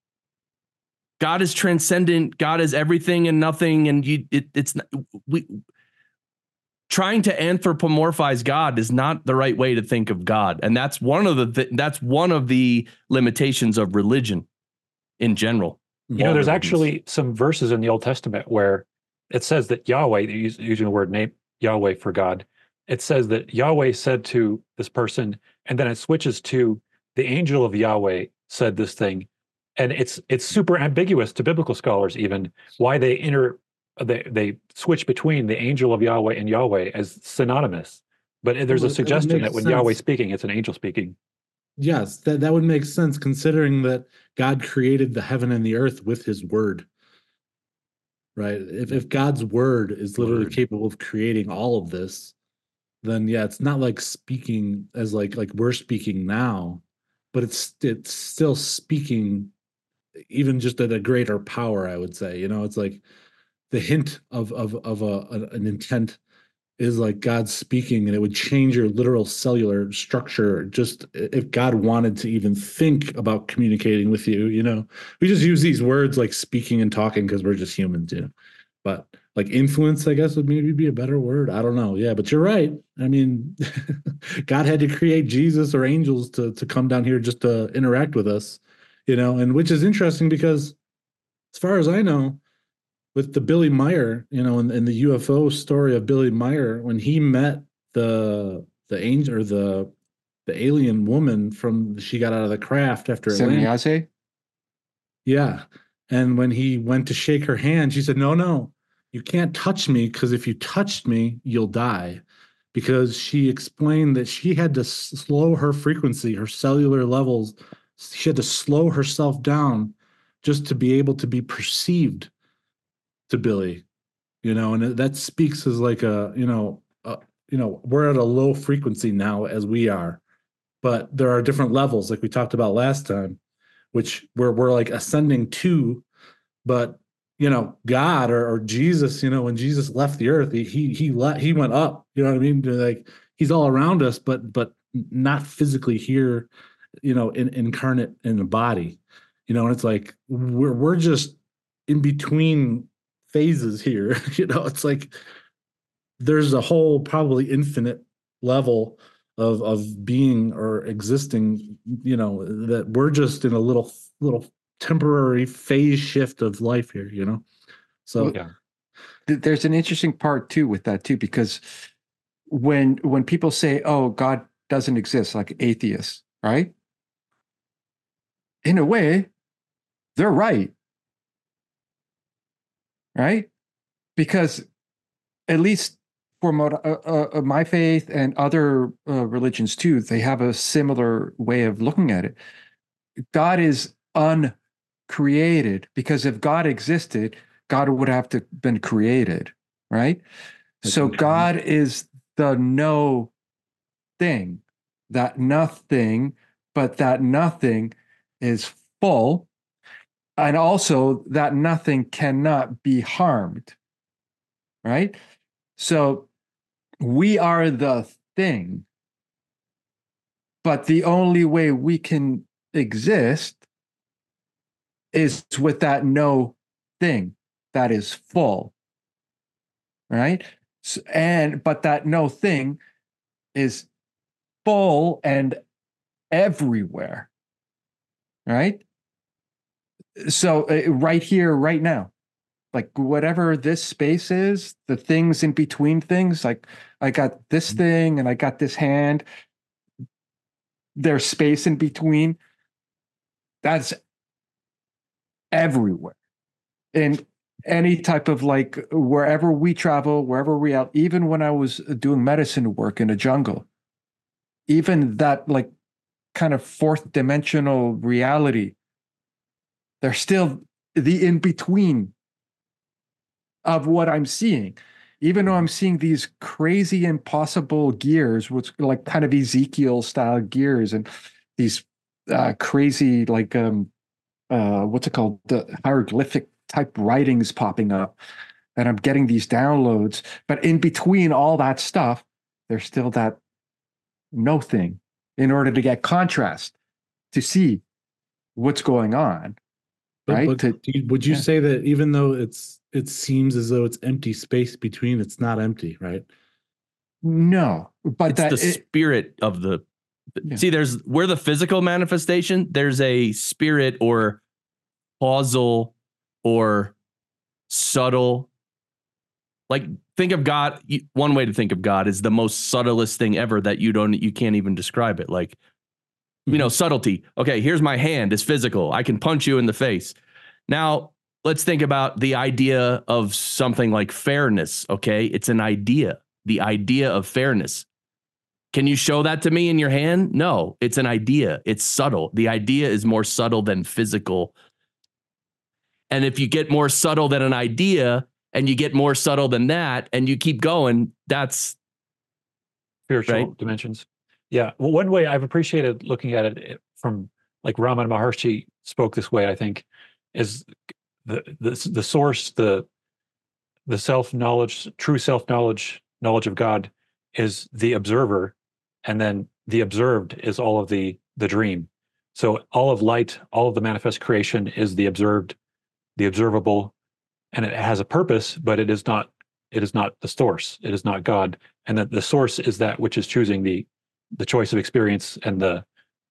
God is transcendent. God is everything and nothing. And you, it, it's not, we trying to anthropomorphize God is not the right way to think of God. And that's one of the, th- that's one of the limitations of religion in general. You know, All there's religions. actually some verses in the Old Testament where it says that Yahweh, us- using the word name Yahweh for God, it says that Yahweh said to this person, and then it switches to the angel of Yahweh said this thing, and it's it's super ambiguous to biblical scholars even why they inter they they switch between the angel of Yahweh and Yahweh as synonymous. But there's Well, a that would suggestion make that when Yahweh's sense. speaking, it's an angel speaking. Yes, that, that would make sense, considering that God created the heaven and the earth with his word. Right? If if God's word is literally Word. capable of creating all of this, then yeah, it's not like speaking as like like we're speaking now, but it's it's still speaking even just at a greater power, I would say. You know, it's like the hint of of of a, an intent is like God speaking, and it would change your literal cellular structure just if God wanted to even think about communicating with you. You know, we just use these words like speaking and talking because we're just humans, you know. But like influence, I guess would maybe be a better word. I don't know. Yeah, but you're right. I mean, God had to create Jesus or angels to to come down here just to interact with us, you know, and which is interesting because as far as I know, with the Billy Meyer, you know, in, in the U F O story of Billy Meyer, when he met the the angel or the the alien woman from she got out of the craft after it landed. Semyaze? Yeah. And when he went to shake her hand, she said, no, no, you can't touch me because if you touched me, you'll die. Because she explained that she had to slow her frequency, her cellular levels. She had to slow herself down just to be able to be perceived to Billy, you know, and that speaks as like a, you know, uh, you know, we're at a low frequency now as we are, but there are different levels like we talked about last time, which we're, we're like ascending to, but you know, God or, or Jesus, you know, when Jesus left the earth, he, he, he let, he went up, you know what I mean? Like he's all around us, but, but not physically here, you know, in, incarnate in the body, you know, and it's like, we're, we're just in between phases here. You know, it's like there's a whole probably infinite level of of being or existing, you know, that we're just in a little little temporary phase shift of life here, you know. So Yeah. Th- There's an interesting part too with that too, because when when people say, "Oh, God doesn't exist," like atheists, right? In a way, they're right, right? Because at least for mo- uh, uh, my faith and other uh, religions too, they have a similar way of looking at it. God is uncreated because if God existed, God would have to been created, right? So God is the no thing, that nothing, but that nothing is full, and also that nothing cannot be harmed, right? So we are the thing, but the only way we can exist is with that no thing that is full, right? So, and but that no thing is full and everywhere, right? So uh, right here, right now, like whatever this space is, the things in between things, like I got this thing and I got this hand, there's space in between. That's everywhere. And any type of like wherever we travel, wherever we out, even when I was doing medicine work in a jungle, even that like kind of fourth dimensional reality, there's still the in between of what I'm seeing. Even though I'm seeing these crazy, impossible gears, which like kind of Ezekiel style gears, and these uh, crazy, like um, uh, what's it called, the hieroglyphic type writings popping up, and I'm getting these downloads. But in between all that stuff, there's still that no thing in order to get contrast to see what's going on, but, right? but To, do you- would you yeah. say that even though it's it seems as though it's empty space between, it's not empty, right? No, but It's that the it, spirit of the. Yeah. See, there's where the physical manifestation. There's a spirit or causal or subtle. Like think of God. you- One way to think of God is the most subtlest thing ever that you don't, you can't even describe it. Like, you know, subtlety. Okay, here's my hand. It's physical. I can punch you in the face. Now, let's think about the idea of something like fairness. Okay, it's an idea. The idea of fairness. Can you show that to me in your hand? No, it's an idea. It's subtle. The idea is more subtle than physical. And if you get more subtle than an idea and you get more subtle than that and you keep going, that's Spiritual right. dimensions. Yeah. Well, one way I've appreciated looking at it from like Ramana Maharshi spoke this way, I think, is the the, the source, the the self-knowledge, true self-knowledge knowledge of God is the observer, and then the observed is all of the the dream. So all of light, all of the manifest creation is the observed, the observable, and it has a purpose, but it is not it is not the source. It is not God, and that the source is that which is choosing the the choice of experience and the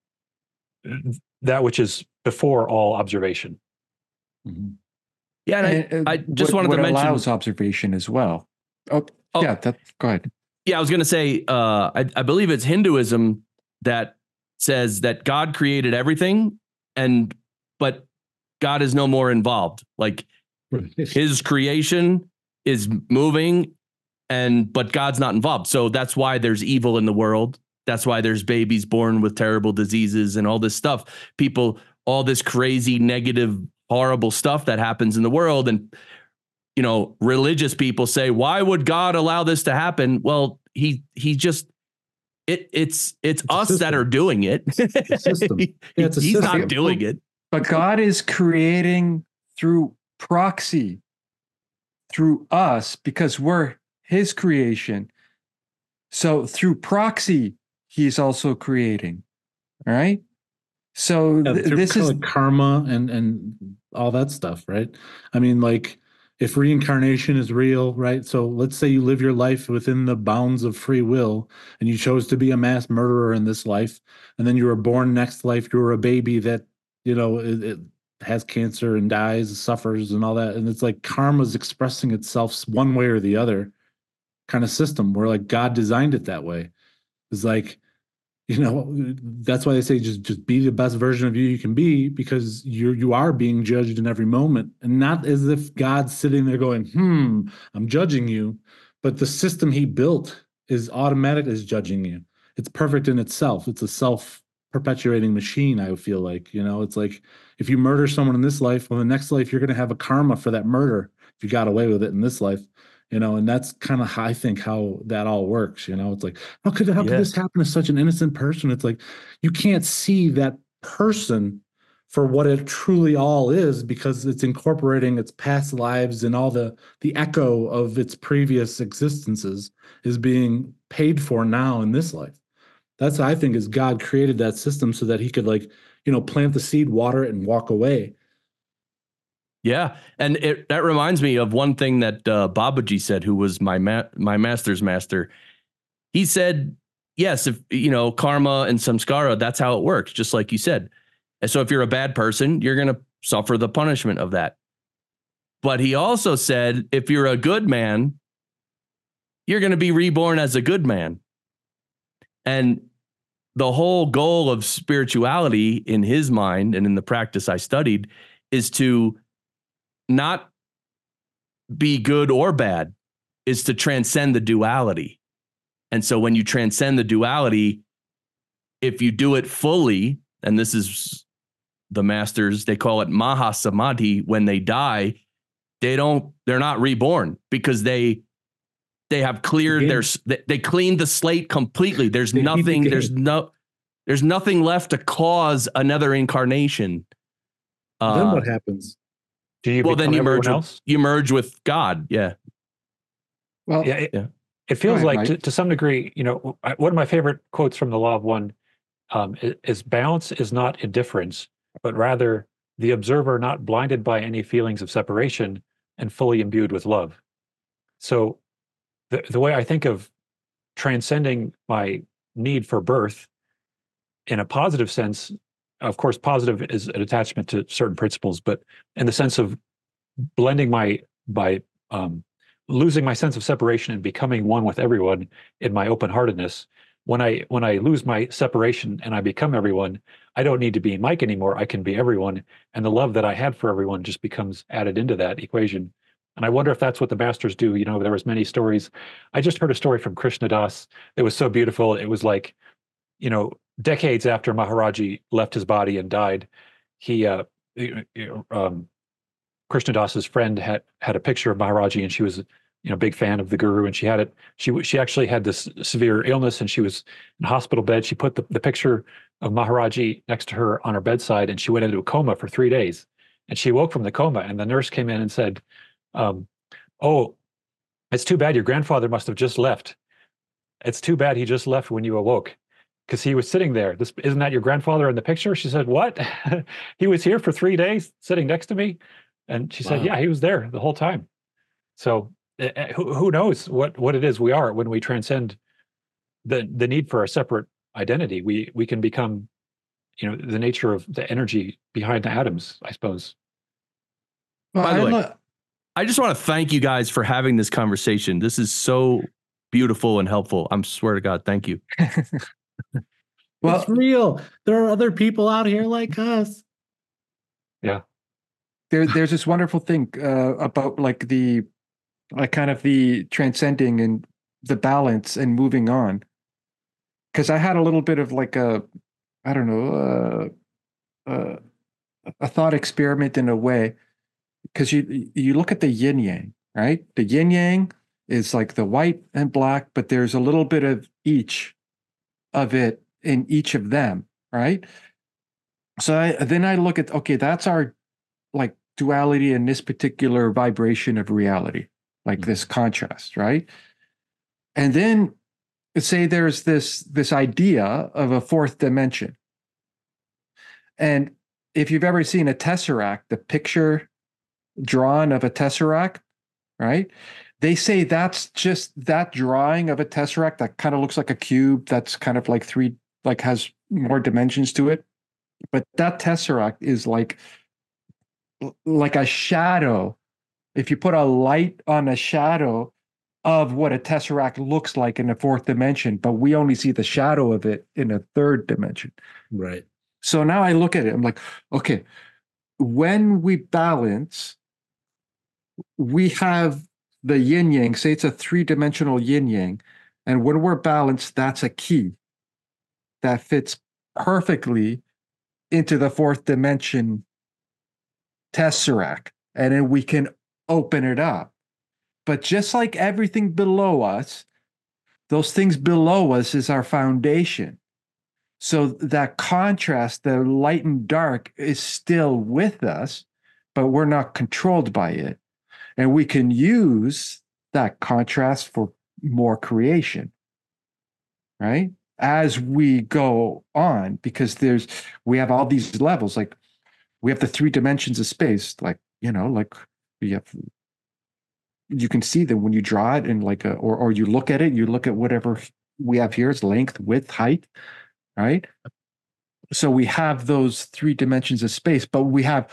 that which is before all observation. Mhm. Yeah, and I, And, uh, I just what- wanted what to mention. allows observation as well. Oh, Oh. yeah, that, go ahead. Yeah, I was going to say, uh, I, I believe it's Hinduism that says that God created everything, and but God is no more involved. Like his creation is moving, and but God's not involved. So that's why there's evil in the world. That's why there's babies born with terrible diseases and all this stuff. People, all this crazy, negative, horrible stuff that happens in the world. And, you know, religious people say, why would God allow this to happen? Well, he he just it it's it's, It's a us that system. are doing it. a system. He- Yeah, it's a he's system. not doing it. But God is creating through proxy, through us, because we're his creation. So through proxy, he's also creating. All right. So Yeah, th- through this kind is of like karma and and all that stuff, right? I mean, like if reincarnation is real, right? So let's say you live your life within the bounds of free will, and you chose to be a mass murderer in this life, and then you were born next life, you were a baby that you know it, it has cancer and dies, suffers, and all that, and it's like karma's expressing itself one way or the other, kind of system where like God designed it that way. It's like you know that's why they say just just be the best version of you you can be, because you're you are being judged in every moment, and not as if God's sitting there going, hmm, I'm judging you, but the system he built is automatic is judging you. It's perfect in itself. It's a self-perpetuating machine. I feel like, you know, it's like if you murder someone in this life, well, the next life you're going to have a karma for that murder if you got away with it in this life. You know, and that's kind of how I think how that all works. You know, it's like, how could how could Yeah. this happen to such an innocent person? It's like you can't see that person for what it truly all is, because it's incorporating its past lives, and all the the echo of its previous existences is being paid for now in this life. That's I think is God created that system so that he could, like, you know, plant the seed, water it, and walk away. Yeah, and it that reminds me of one thing that uh, Babaji said, who was my ma- my master's master. He said, yes, if you know karma and samskara, that's how it works, just like you said. And so if you're a bad person, you're going to suffer the punishment of that. But he also said, if you're a good man, you're going to be reborn as a good man. And the whole goal of spirituality in his mind and in the practice I studied is to not be good or bad, is to transcend the duality. And so when you transcend the duality, if you do it fully, and this is the masters, they call it Mahasamadhi, when they die, they don't, they're not reborn, because they they have cleared their, they, they cleaned the slate completely. There's They beat the nothing, game. there's no, there's nothing left to cause another incarnation. Uh, Then what happens? Do you well, become then you everyone merge with, else? you merge with God. Yeah. well, Yeah, it, Yeah. it feels ahead, like Mike. to, to some degree, you know, I- one of my favorite quotes from the Law of One um, is, is balance is not indifference, but rather the observer not blinded by any feelings of separation and fully imbued with love. So the, the way I think of transcending my need for birth in a positive sense, of course, positive is an attachment to certain principles, but in the sense of blending my, by um, losing my sense of separation and becoming one with everyone in my open-heartedness. When I when I lose my separation and I become everyone, I don't need to be Mike anymore. I can be everyone, and the love that I had for everyone just becomes added into that equation. And I wonder if that's what the masters do. You know, there was many stories. I just heard a story from Krishna Das that was so beautiful. It was like, you know, decades after Maharaji left his body and died, he uh, um, Krishna Das's friend had had a picture of Maharaji, and she was, you know, a big fan of the guru, and she had it. She she actually had this severe illness, and she was in a hospital bed. She put the, the picture of Maharaji next to her on her bedside, and she went into a coma for three days. And she woke from the coma, and the nurse came in and said, um, "Oh, It's too bad your grandfather must have just left. It's too bad he just left when you awoke, because he was sitting there. This isn't that your grandfather in the picture?" She said, "What?" "He was here for three days sitting next to me." And she said, Wow. "Yeah, he was there the whole time." So uh, who, who knows what, what it is we are when we transcend the, the need for a separate identity. We, we can become, you know, the nature of the energy behind the atoms, I suppose. Well, By the I way, lo- I just want to thank you guys for having this conversation. This is so beautiful and helpful. I'm swear to God, thank you. well, It's real. There are other people out here like us. there, there's this wonderful thing uh, about like the, like kind of the transcending and the balance and moving on. Because I had a little bit of like a, I don't know, uh, uh, a thought experiment in a way. Because you you look at the yin yang, right? The yin yang is like the white and black, but there's a little bit of each of it in each of them, right? So I, then I look at, okay, that's our like duality in this particular vibration of reality, like Mhm. this contrast, right? And then say there's this this idea of a fourth dimension. And if you've ever seen a tesseract, the picture drawn of a tesseract, right? They say that's just that drawing of a tesseract that kind of looks like a cube that's kind of like three, like has more dimensions to it. But that tesseract is like like a shadow. If you put a light on a shadow of what a tesseract looks like in the fourth dimension, but we only see the shadow of it in a third dimension. Right. So now I look at it, I'm like, okay, when we balance, we have the yin yang, say it's a three dimensional yin yang. And when we're balanced, that's a key that fits perfectly into the fourth dimension tesseract. And then we can open it up. But just like everything below us, those things below us is our foundation. So that contrast, the light and dark, is still with us, but we're not controlled by it. And we can use that contrast for more creation, right? As we go on, because there's, we have all these levels, like we have the three dimensions of space, like, you know, like you have, you can see them when you draw it and like, a, or, or you look at it, you look at whatever we have here is length, width, height, right? So we have those three dimensions of space, but we have,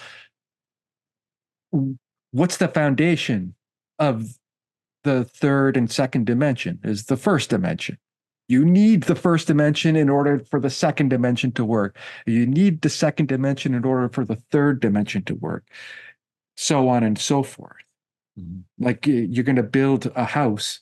what's the foundation of the third and second dimension is the first dimension. You need the first dimension in order for the second dimension to work. You need the second dimension in order for the third dimension to work, so on and so forth. Mm-hmm. Like you're going to build a house,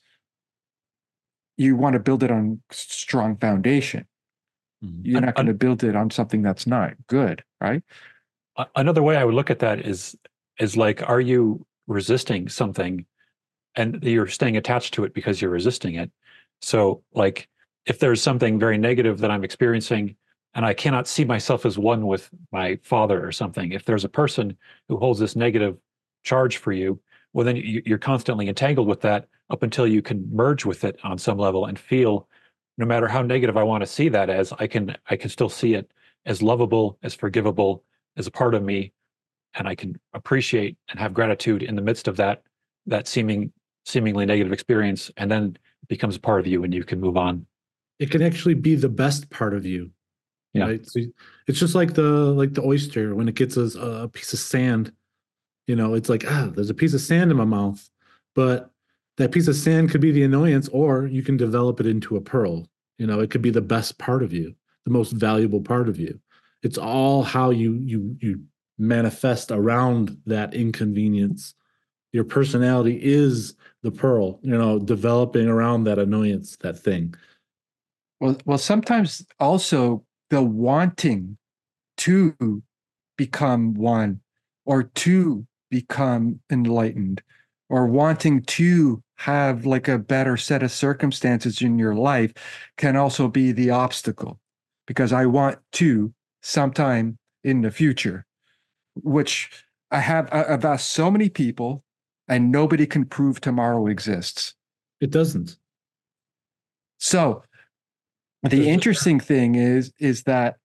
you want to build it on strong foundation. Mm-hmm. You're not going to build it on something that's not good, right? Another way I would look at that is is like, are you resisting something and you're staying attached to it because you're resisting it? So like if there's something very negative that I'm experiencing and I cannot see myself as one with my father or something, if there's a person who holds this negative charge for you, well, then you're constantly entangled with that up until you can merge with it on some level and feel, no matter how negative I want to see that as, I can I can still see it as lovable, as forgivable, as a part of me, and I can appreciate and have gratitude in the midst of that that seeming seemingly negative experience, and then it becomes a part of you and you can move on. It can actually be the best part of you. Yeah. Right? So it's just like the like the oyster when it gets a, a piece of sand. You know, it's like, ah, there's a piece of sand in my mouth, but that piece of sand could be the annoyance, or you can develop it into a pearl. You know, it could be the best part of you, the most valuable part of you. It's all how you you you manifest around that inconvenience. Your personality is the pearl, you know, developing around that annoyance, that thing. Well, well, sometimes also the wanting to become one or to become enlightened or wanting to have like a better set of circumstances in your life can also be the obstacle, because I want to sometime in the future, which I have, I've asked so many people and nobody can prove tomorrow exists. It doesn't. So the There's- interesting thing is, is that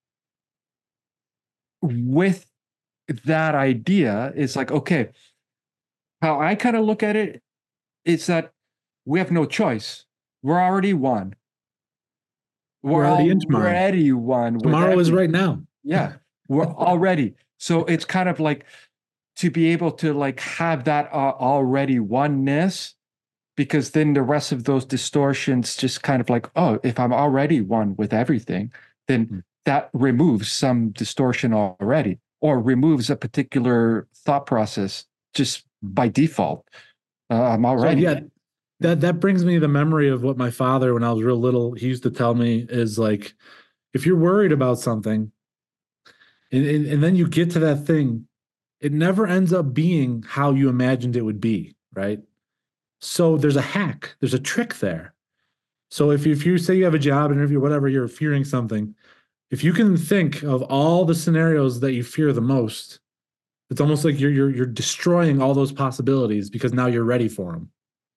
with that idea, it's like, okay, how I kind of look at it is that we have no choice. We're already one. We're, We're already in tomorrow. already one. with Tomorrow is every- right now. Yeah, we're already. So it's kind of like to be able to like have that uh, already oneness, because then the rest of those distortions just kind of like, oh, if I'm already one with everything, then Hmm. that removes some distortion already, or removes a particular thought process just by default. Uh, I'm So, already. yeah, that that brings me the memory of what my father, when I was real little, he used to tell me is like, if you're worried about something, and, and, and then you get to that thing, it never ends up being how you imagined it would be, right? So there's a hack, there's a trick there. So if you, if you say you have a job interview, whatever, you're fearing something, if you can think of all the scenarios that you fear the most, it's almost like you're you're you're destroying all those possibilities because now you're ready for them.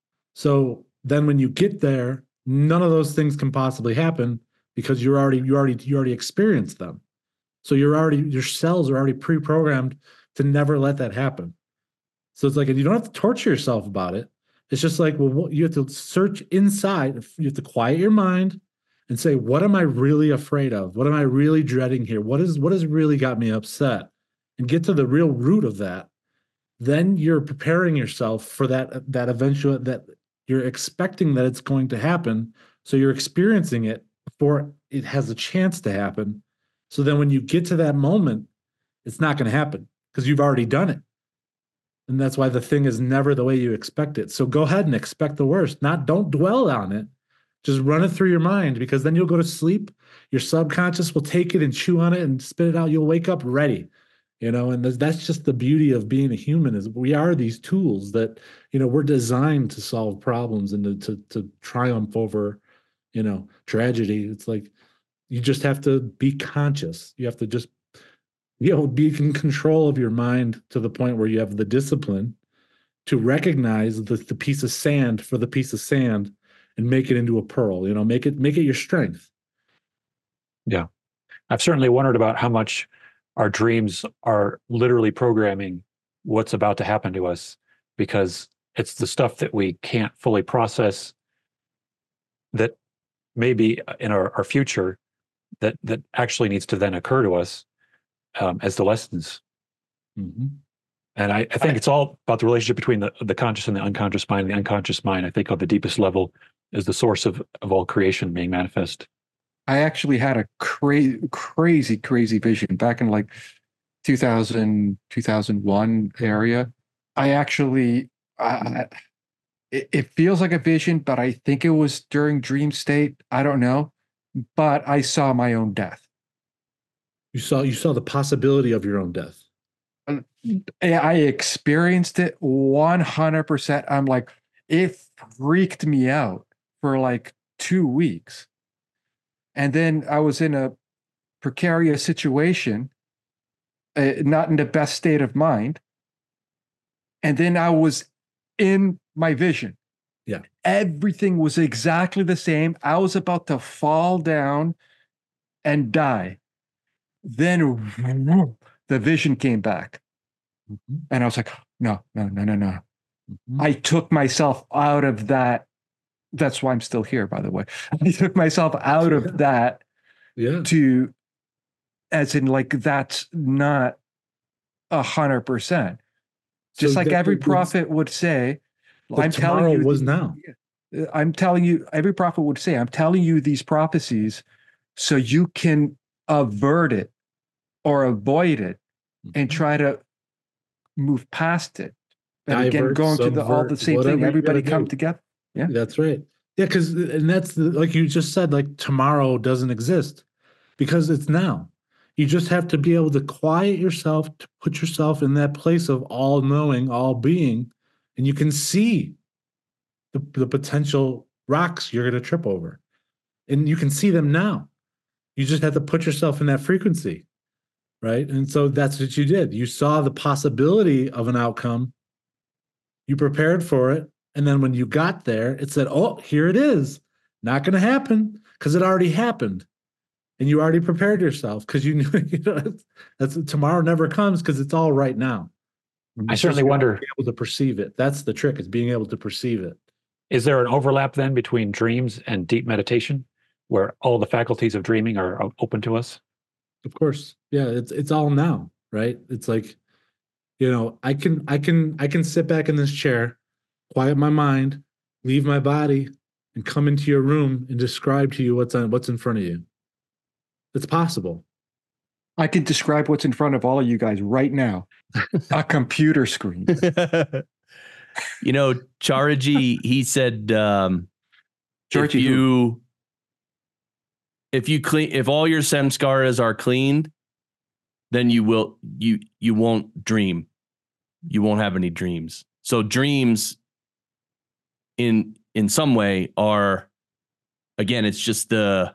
So then when you get there, none of those things can possibly happen because you're already you already you already experienced them. So you're already your cells are already pre-programmed to never let that happen. So it's like, and you don't have to torture yourself about it. It's just like, well, what, you have to search inside. You have to quiet your mind and say, what am I really afraid of? What am I really dreading here? What is what has really got me upset? And get to the real root of that. Then you're preparing yourself for that that eventual that you're expecting that it's going to happen. So you're experiencing it before it has a chance to happen. So then when you get to that moment, it's not going to happen because you've already done it. And that's why the thing is never the way you expect it. So go ahead and expect the worst. Not don't dwell on it. Just run it through your mind, because then you'll go to sleep. Your subconscious will take it and chew on it and spit it out. You'll wake up ready. You know, and that's just the beauty of being a human, is we are these tools that, you know, we're designed to solve problems and to, to, to triumph over, you know, tragedy. It's like, you just have to be conscious. You have to just, you know, be in control of your mind to the point where you have the discipline to recognize the, the piece of sand for the piece of sand and make it into a pearl, you know, make it, make it your strength. Yeah. I've certainly wondered about how much our dreams are literally programming what's about to happen to us, because it's the stuff that we can't fully process that maybe in our, our future that that actually needs to then occur to us um, as the lessons. Mm-hmm. And I, I think it's all about the relationship between the, the conscious and the unconscious mind. The unconscious mind, I think, on the deepest level, is the source of, of all creation being manifest. I actually had a crazy, crazy, crazy vision back in like two thousand, two thousand one area. I actually, uh, it, it feels like a vision, but I think it was during dream state. I don't know, but I saw my own death. You saw, you saw the possibility of your own death. I experienced it one hundred percent. I'm like, it freaked me out for like two weeks. And then I was in a precarious situation, uh, not in the best state of mind. And then I was in my vision. Yeah. Everything was exactly the same. I was about to fall down and die. Then the vision came back. Mm-hmm. And I was like, no, no, no, no, no. Mm-hmm. I took myself out of that. That's why I'm still here, by the way. I took myself out Yeah. of that Yeah. to, as in like, that's not a hundred percent. Just So like that- every that- prophet would say, that I'm telling tomorrow you, was the- now. I'm telling you, every prophet would say, I'm telling you these prophecies so you can avert it or avoid it and Mm-hmm. try to move past it. And again, Divert, going to the all the subvert, same whatever thing, you everybody gotta come do. together. Yeah. That's right. Yeah, because and that's the, like you just said, like tomorrow doesn't exist because it's now. You just have to be able to quiet yourself, to put yourself in that place of all knowing, all being, and you can see the, the potential rocks you're going to trip over. And you can see them now. You just have to put yourself in that frequency. Right. And so that's what you did. You saw the possibility of an outcome You prepared for it. And then when you got there, it said, oh, here it is. Not going to happen because it already happened. And you already prepared yourself because you knew, you know, that's, that's tomorrow never comes because it's all right now. I It's certainly just wonder, being able to perceive it. That's the trick, is being able to perceive it. is there an overlap then between dreams and deep meditation where all the faculties of dreaming are o- open to us? Of course. Yeah, it's it's all now, right? It's like, you know, I can I can I can sit back in this chair, quiet my mind, leave my body, and come into your room and describe to you what's on what's in front of you. It's possible. I can describe what's in front of all of you guys right now. A computer screen. You know, Charaji, he said, um, Georgie, if who? you if you clean if all your samskaras are cleaned, then you will you you won't dream. You won't have any dreams. So dreams in in some way are, again, it's just the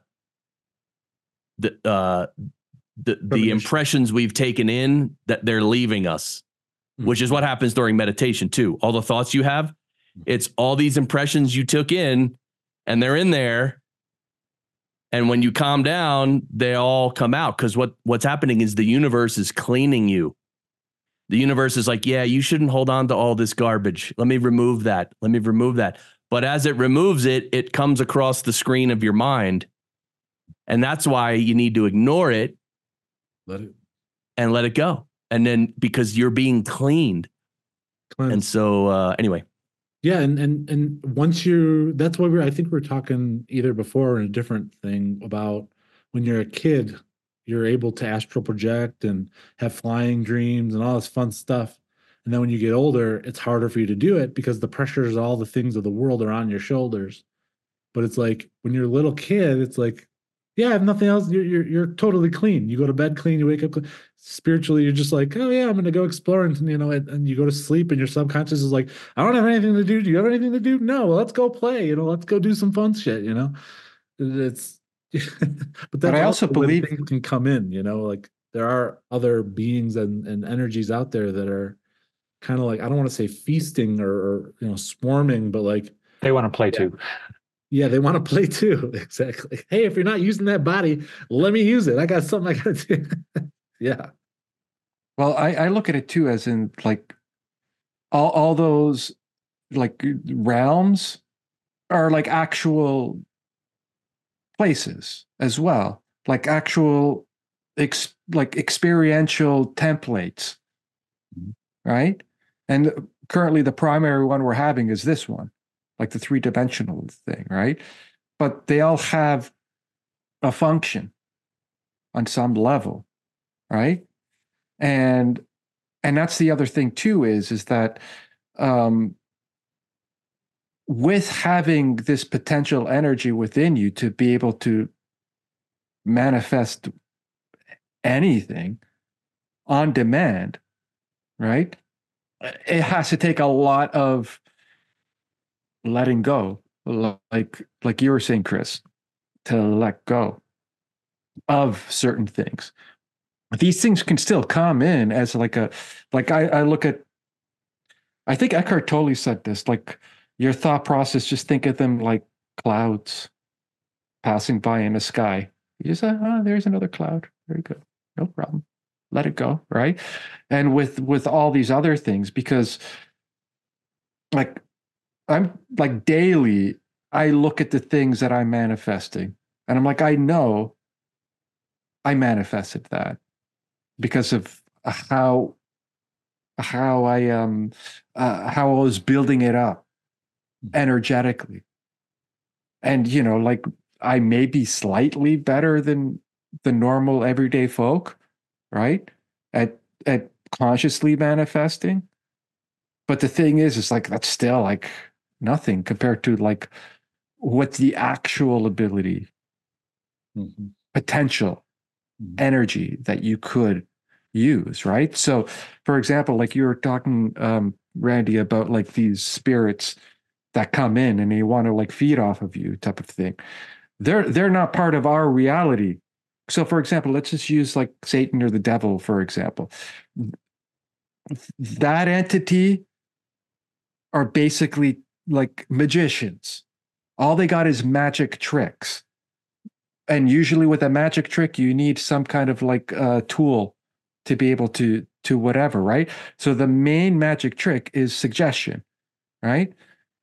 the uh the the Premonition. impressions we've taken in that they're leaving us, which is what happens during meditation too. All the thoughts you have, it's all these impressions you took in, and they're in there. And when you calm down, they all come out, because what, what's happening is the universe is cleaning you. The universe is like, yeah, you shouldn't hold on to all this garbage. Let me remove that. Let me remove that. But as it removes it, it comes across the screen of your mind. And that's why you need to ignore it. Let it And let it go. And then, because you're being cleaned. cleanse. And so, uh, anyway. Yeah, and and and once you, that's what we're, I think we're talking either before in a different thing about when you're a kid, you're able to astral project and have flying dreams and all this fun stuff. And then when you get older, it's harder for you to do it because the pressures, all the things of the world are on your shoulders. But it's like when you're a little kid, it's like, yeah, I have nothing else. You're, you're you're totally clean. You go to bed clean. You wake up clean. Spiritually, you're just like, oh yeah, I'm gonna go explore, and you know, and, and you go to sleep, and your subconscious is like, I don't have anything to do. Do you have anything to do? No. Well, let's go play. You know, let's go do some fun shit. You know, it's. But that's I also when believe- things can come in. You know, like there are other beings and and energies out there that are kind of like, I don't want to say feasting or, or you know, swarming, but like They want to play too. yeah, they want to play too. Exactly. Hey, if you're not using that body, let me use it. I got something I got to do. Yeah. Well, I, I look at it too as in like all, all those like realms are like actual places as well, like actual ex, like experiential templates, right? And currently the primary one we're having is this one, like the three-dimensional thing, right? But they all have a function on some level, right? And and that's the other thing too, is is that um with having this potential energy within you to be able to manifest anything on demand, right? It has to take a lot of letting go, like like you were saying, Chris, to let go of certain things. These things can still come in as like a, like I, I look at, I think Eckhart Tolle said this, like your thought process, just think of them like clouds passing by in the sky. You just say, oh, there's another cloud. Very good. No problem. Let it go. Right. And with, with all these other things, because like I'm like daily, I look at the things that I'm manifesting and I'm like, I know I manifested that because of how how I um uh, how I was building it up energetically. And you know, like I may be slightly better than the normal everyday folk, right? At at consciously manifesting. But the thing is, it's like that's still like nothing compared to like what the actual ability, Mm-hmm. potential, energy that you could use, right? So, for example, like you were talking, um, Randy, about like these spirits that come in and they want to like feed off of you, type of thing. They're they're not part of our reality. So, for example, let's just use like Satan or the devil, for example. That entity are basically like magicians. All they got is magic tricks. And usually with a magic trick, you need some kind of like uh, tool to be able to to whatever, right? So the main magic trick is suggestion, right?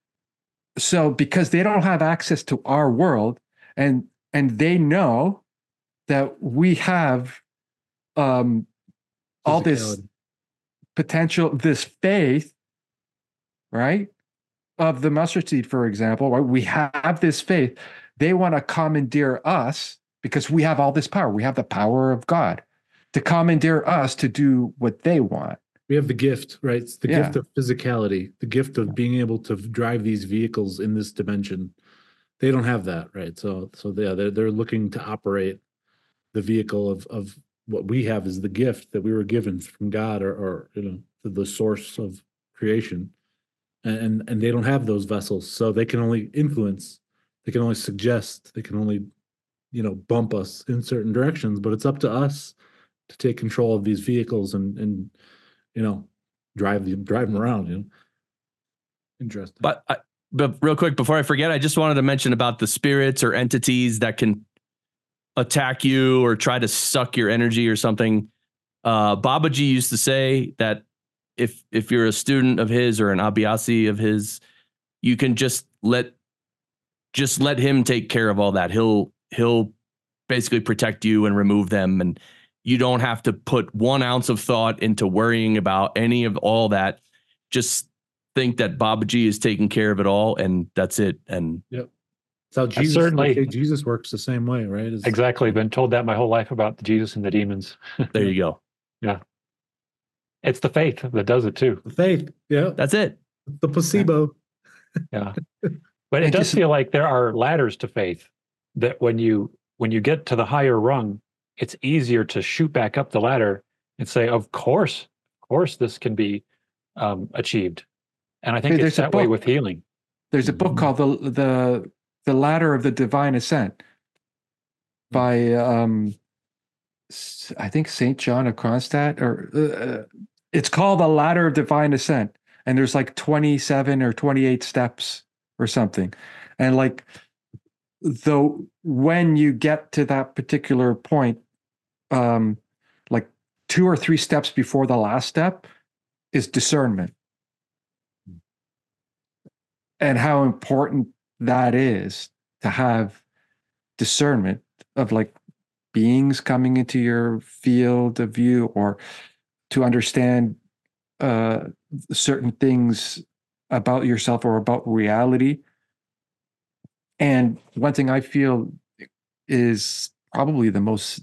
So because they don't have access to our world, and and they know that we have um all this Physicality. potential, this faith, right? Of the mustard seed, for example, right? We have this faith. They want to commandeer us because we have all this power. We have the power of God to commandeer us to do what they want. We have the gift, right? It's the Yeah. gift of physicality, the gift of being able to drive these vehicles in this dimension. They don't have that, right? So, so yeah, they're they're looking to operate the vehicle of of what we have is the gift that we were given from God, or or you know, the, the source of creation, and and they don't have those vessels, so they can only influence, they can only suggest, they can only, you know, bump us in certain directions. But it's up to us to take control of these vehicles and and you know, drive them drive them around. You know, interesting. But I, but real quick before I forget, I just wanted to mention about the spirits or entities that can attack you or try to suck your energy or something. Uh, Babaji used to say that if if you're a student of his or an Abhyasi of his, you can just let just let him take care of all that. He'll he'll basically protect you and remove them, and you don't have to put one ounce of thought into worrying about any of all that. Just think that Babaji is taking care of it all, and that's it. And Yep. That's how Jesus, certainly- okay, Jesus works the same way, right? It's- Exactly. Been told that my whole life about the Jesus and the demons. there you go. It's the faith that does it too. The faith, yeah, That's it. the placebo. Yeah. But it And does just- feel like there are ladders to faith, that when you when you get to the higher rung, it's easier to shoot back up the ladder and say, of course, of course this can be um, achieved. And I think Hey, it's there's a that way book. with healing. There's a book called the the the Ladder of the Divine Ascent by um S- I think Saint John of Kronstadt, or uh, it's called the Ladder of Divine Ascent, and there's like twenty-seven or twenty-eight steps or something, and like though when you get to that particular point, um like two or three steps before the last step is discernment, and how important that is to have discernment of like beings coming into your field of view, or to understand uh, certain things about yourself or about reality. And one thing I feel is probably the most,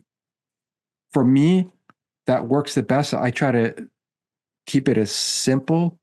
for me, that works the best. I try to keep it as simple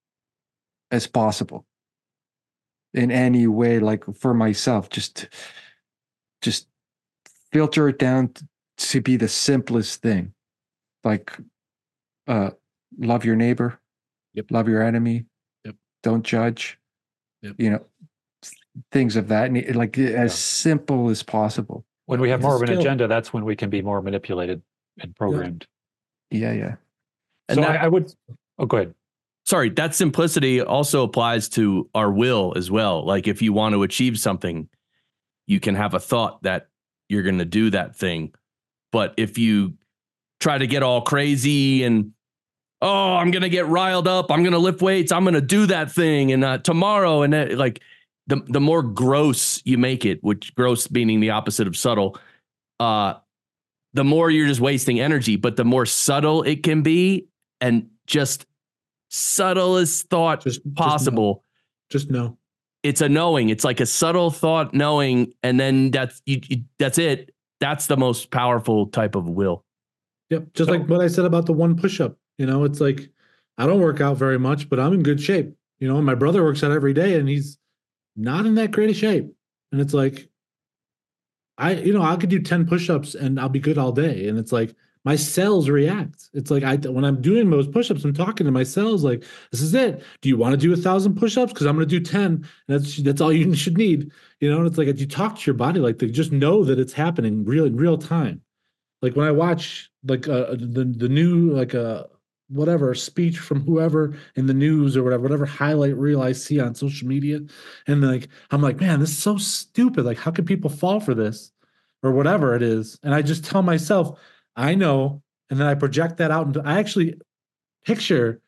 as possible in any way, like for myself, just, just filter it down t- to be the simplest thing. Like, uh, love your neighbor, Yep. love your enemy, Yep. don't judge, Yep. you know, things of that, na- like as Yeah. simple as possible. When we have It's a more of an skill. agenda, that's when we can be more manipulated and programmed. Yeah, yeah. And so that- I, I would, oh, go ahead. Sorry, that simplicity also applies to our will as well. Like if you want to achieve something, you can have a thought that you're going to do that thing. But if you try to get all crazy and, oh, I'm going to get riled up, I'm going to lift weights, I'm going to do that thing, and uh, tomorrow, and that, like the, the more gross you make it, which gross meaning the opposite of subtle, uh, the more you're just wasting energy. But the more subtle it can be, and just subtlest thought Just just know. possible, Just know. it's a knowing. It's like a subtle thought knowing, and then that's you, you, that's it. That's the most powerful type of will. Yep. Just So- like what I said about the one push-up. You know, it's like I don't work out very much, but I'm in good shape. You know, my brother works out every day and he's not in that great a shape. And it's like I, you know, I could do ten push-ups and I'll be good all day. And it's like my cells react. It's like I when I'm doing those push-ups, I'm talking to my cells like, this is it. Do you want to do a thousand push-ups? Because I'm going to do ten. And that's that's all you should need. You know, and it's like you talk to your body like they just know that it's happening real in real time. Like when I watch like uh, the the new like uh whatever speech from whoever in the news or whatever, whatever highlight reel I see on social media. And like, I'm like, man, this is so stupid. Like, how could people fall for this or whatever it is? And I just tell myself, I know. And then I project that out. And I actually picture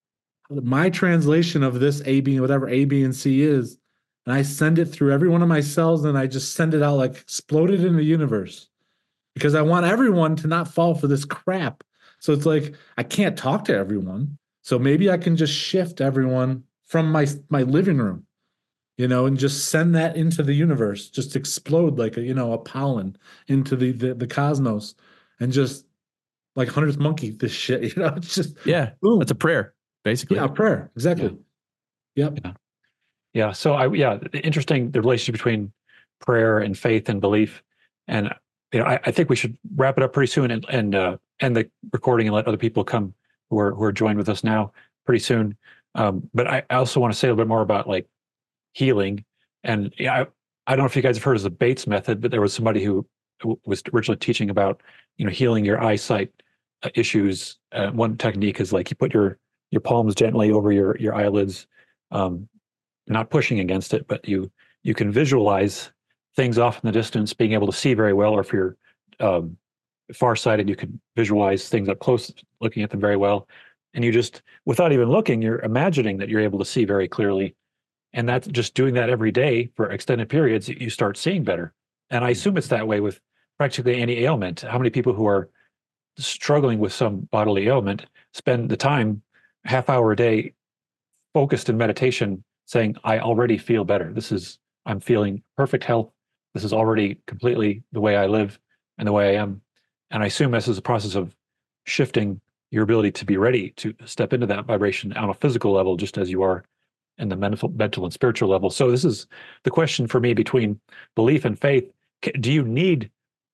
my translation of this A, B, whatever A, B, and C is. And I send it through every one of my cells. And I just send it out like exploded in the universe because I want everyone to not fall for this crap. So it's like, I can't talk to everyone. So maybe I can just shift everyone from my, my living room, you know, and just send that into the universe, just explode like a, you know, a pollen into the, the, the cosmos and just like hundredth monkey, this shit, you know, it's just, Yeah. boom. That's a prayer, basically. Yeah, prayer. Exactly. Yeah. Yep. Yeah. Yeah. So I, yeah, interesting, the relationship between prayer and faith and belief. And, you know, I, I think we should wrap it up pretty soon and, and, uh, end the recording and let other people come who are, who are joined with us now pretty soon. Um, but I, I also want to say a little bit more about like healing. And yeah, I, I don't know if you guys have heard of the Bates method, but there was somebody who was originally teaching about, you know, healing your eyesight uh, issues. Uh, one technique is like you put your, your palms gently over your, your eyelids, um, not pushing against it, but you, you can visualize things off in the distance, being able to see very well, or if you're, um, farsighted, you can visualize things up close, looking at them very well. And you just, without even looking, you're imagining that you're able to see very clearly. And that's just doing that every day for extended periods, you start seeing better. And I assume it's that way with practically any ailment. How many people who are struggling with some bodily ailment spend the time, half hour a day, focused in meditation, saying, I already feel better. This is, I'm feeling perfect health. This is already completely the way I live and the way I am. And I assume this is a process of shifting your ability to be ready to step into that vibration on a physical level, just as you are in the mental, mental and spiritual level. So this is the question for me between belief and faith. Do you need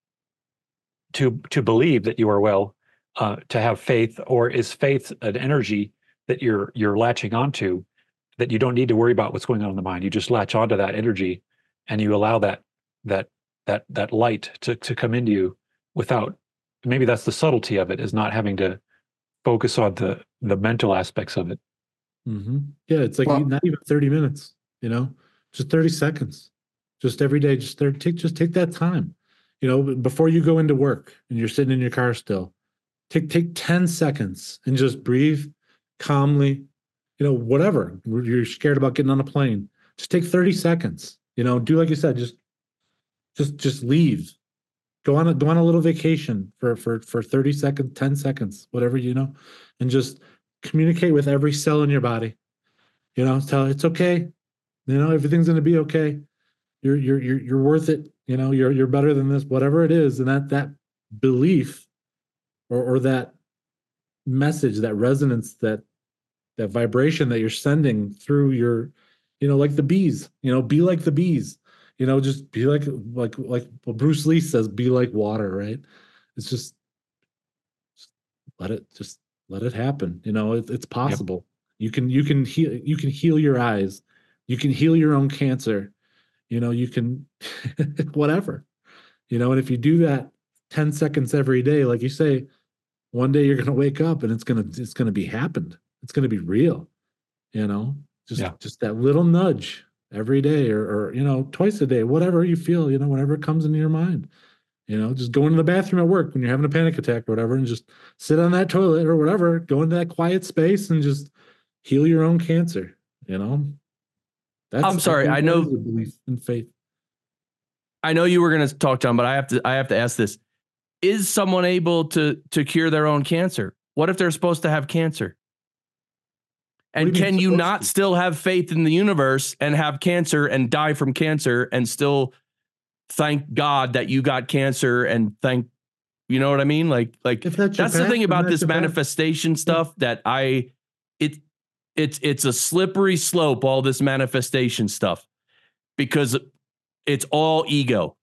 to to believe that you are well uh, to have faith, or is faith an energy that you're you're latching onto that you don't need to worry about what's going on in the mind? You just latch onto that energy, and you allow that that that that light to to come into you without. Maybe that's the subtlety of it, is not having to focus on the the mental aspects of it. Mm-hmm. Yeah, it's like Well- not even thirty minutes, you know, just thirty seconds, just every day. Just thirty, take just take that time, you know, before you go into work and you're sitting in your car still. Take take ten seconds and just breathe calmly, you know, whatever you're scared about getting on a plane. Just take thirty seconds, you know, do like you said, just just just leave. Go on a go on a little vacation for for for thirty seconds, ten seconds, whatever, you know, and just communicate with every cell in your body. You know, tell it's okay. You know, everything's gonna be okay. You're you're you're you're worth it. You know, you're you're better than this, whatever it is. And that that belief or or that message, that resonance, that that vibration that you're sending through your, you know, like the bees, you know, be like the bees. You know, just be like like like what Bruce Lee says, be like water, right? It's just, just let it just let it happen. You know, it, it's possible. Yep. You can you can heal you can heal your eyes. You can heal your own cancer. You know, you can whatever. You know, and if you do that ten seconds every day, like you say, one day you're gonna wake up and it's gonna it's gonna be happened. It's gonna be real. You know, just Yeah. just that little nudge every day, or, or, you know, twice a day, whatever you feel, you know, whenever it comes into your mind, you know, just go into the bathroom at work when you're having a panic attack or whatever, and just sit on that toilet or whatever, go into that quiet space and just heal your own cancer, you know? That's, I'm sorry, think I that know- is a belief in faith. I know you were going to talk, John, but I have to I have to ask this. Is someone able to to cure their own cancer? What if they're supposed to have cancer? And What do you mean can you supposed not to? still have faith in the universe and have cancer and die from cancer and still thank God that you got cancer and thank, you know what I mean? Like, like If that's your that's the path, thing then about that's this your path. manifestation stuff that I, it, it's, it's a slippery slope, all this manifestation stuff, because it's all ego.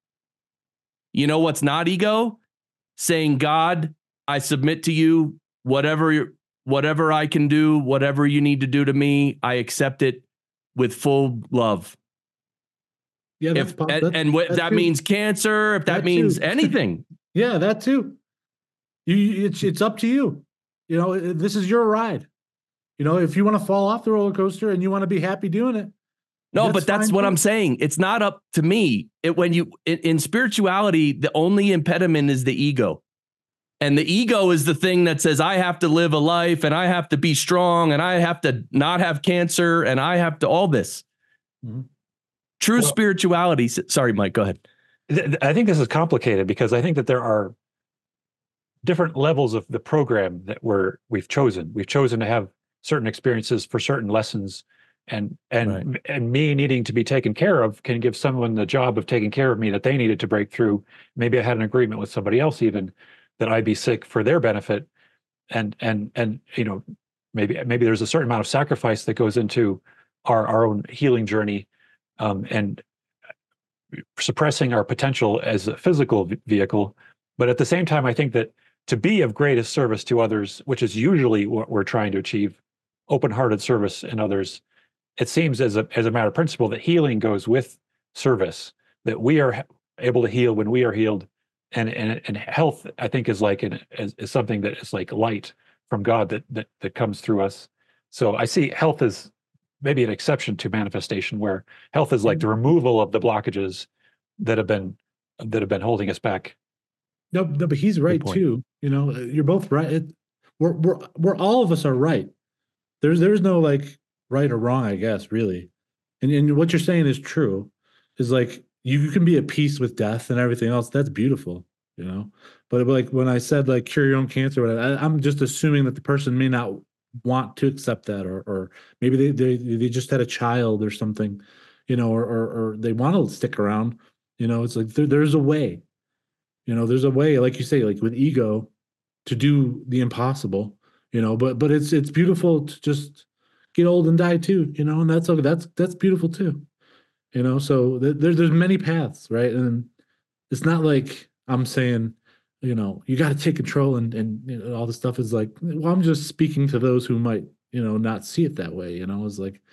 You know what's not ego? Saying, God, I submit to you, whatever you're, whatever I can do, whatever you need to do to me, I accept it with full love. Yeah, that's, If pos- and, that's, and what that that too. means cancer, if that, That means too. anything. Yeah, that too. You, it's it's up to you. You know, this is your ride. You know, if you want to fall off the roller coaster and you want to be happy doing it. No, that's but that's fine what too. I'm saying. It's not up to me. It, when you in, in spirituality, the only impediment is the ego. And the ego is the thing that says, I have to live a life and I have to be strong and I have to not have cancer and I have to all this. Mm-hmm. True well, spirituality. Sorry, Mike, go ahead. Th- I think this is complicated because I think that there are different levels of the program that we're, we've chosen. We've chosen to have certain experiences for certain lessons. And and right. and me needing to be taken care of can give someone the job of taking care of me that they needed to break through. Maybe I had an agreement with somebody else even that I'd be sick for their benefit. And and and you know, maybe maybe there's a certain amount of sacrifice that goes into our, our own healing journey, um, and suppressing our potential as a physical vehicle. But at the same time, I think that to be of greatest service to others, which is usually what we're trying to achieve, open-hearted service in others, it seems as a as a matter of principle that healing goes with service, that we are able to heal when we are healed. And and and health, I think, is like an is, is something that is like light from God that that that comes through us. So I see health as maybe an exception to manifestation, where health is like the removal of the blockages that have been that have been holding us back. No, no, but he's right too. You know, you're both right. It, we're we're we're all of us are right. There's there's no like right or wrong, I guess, really. And and what you're saying is true. Is like you, you can be at peace with death and everything else. That's beautiful, you know. But like when I said like cure your own cancer, I, I'm just assuming that the person may not want to accept that, or or maybe they they they just had a child or something, you know, or or, or they want to stick around. You know, it's like there, there's a way. You know, there's a way, like you say, like with ego, to do the impossible. You know, but but it's it's beautiful to just get old and die too. You know, and that's okay. That's that's beautiful too. You know, so th- there's there's many paths, right? And it's not like I'm saying, you know, you got to take control and and you know, all this stuff is like. Well, I'm just speaking to those who might, you know, not see it that way. You know, it's like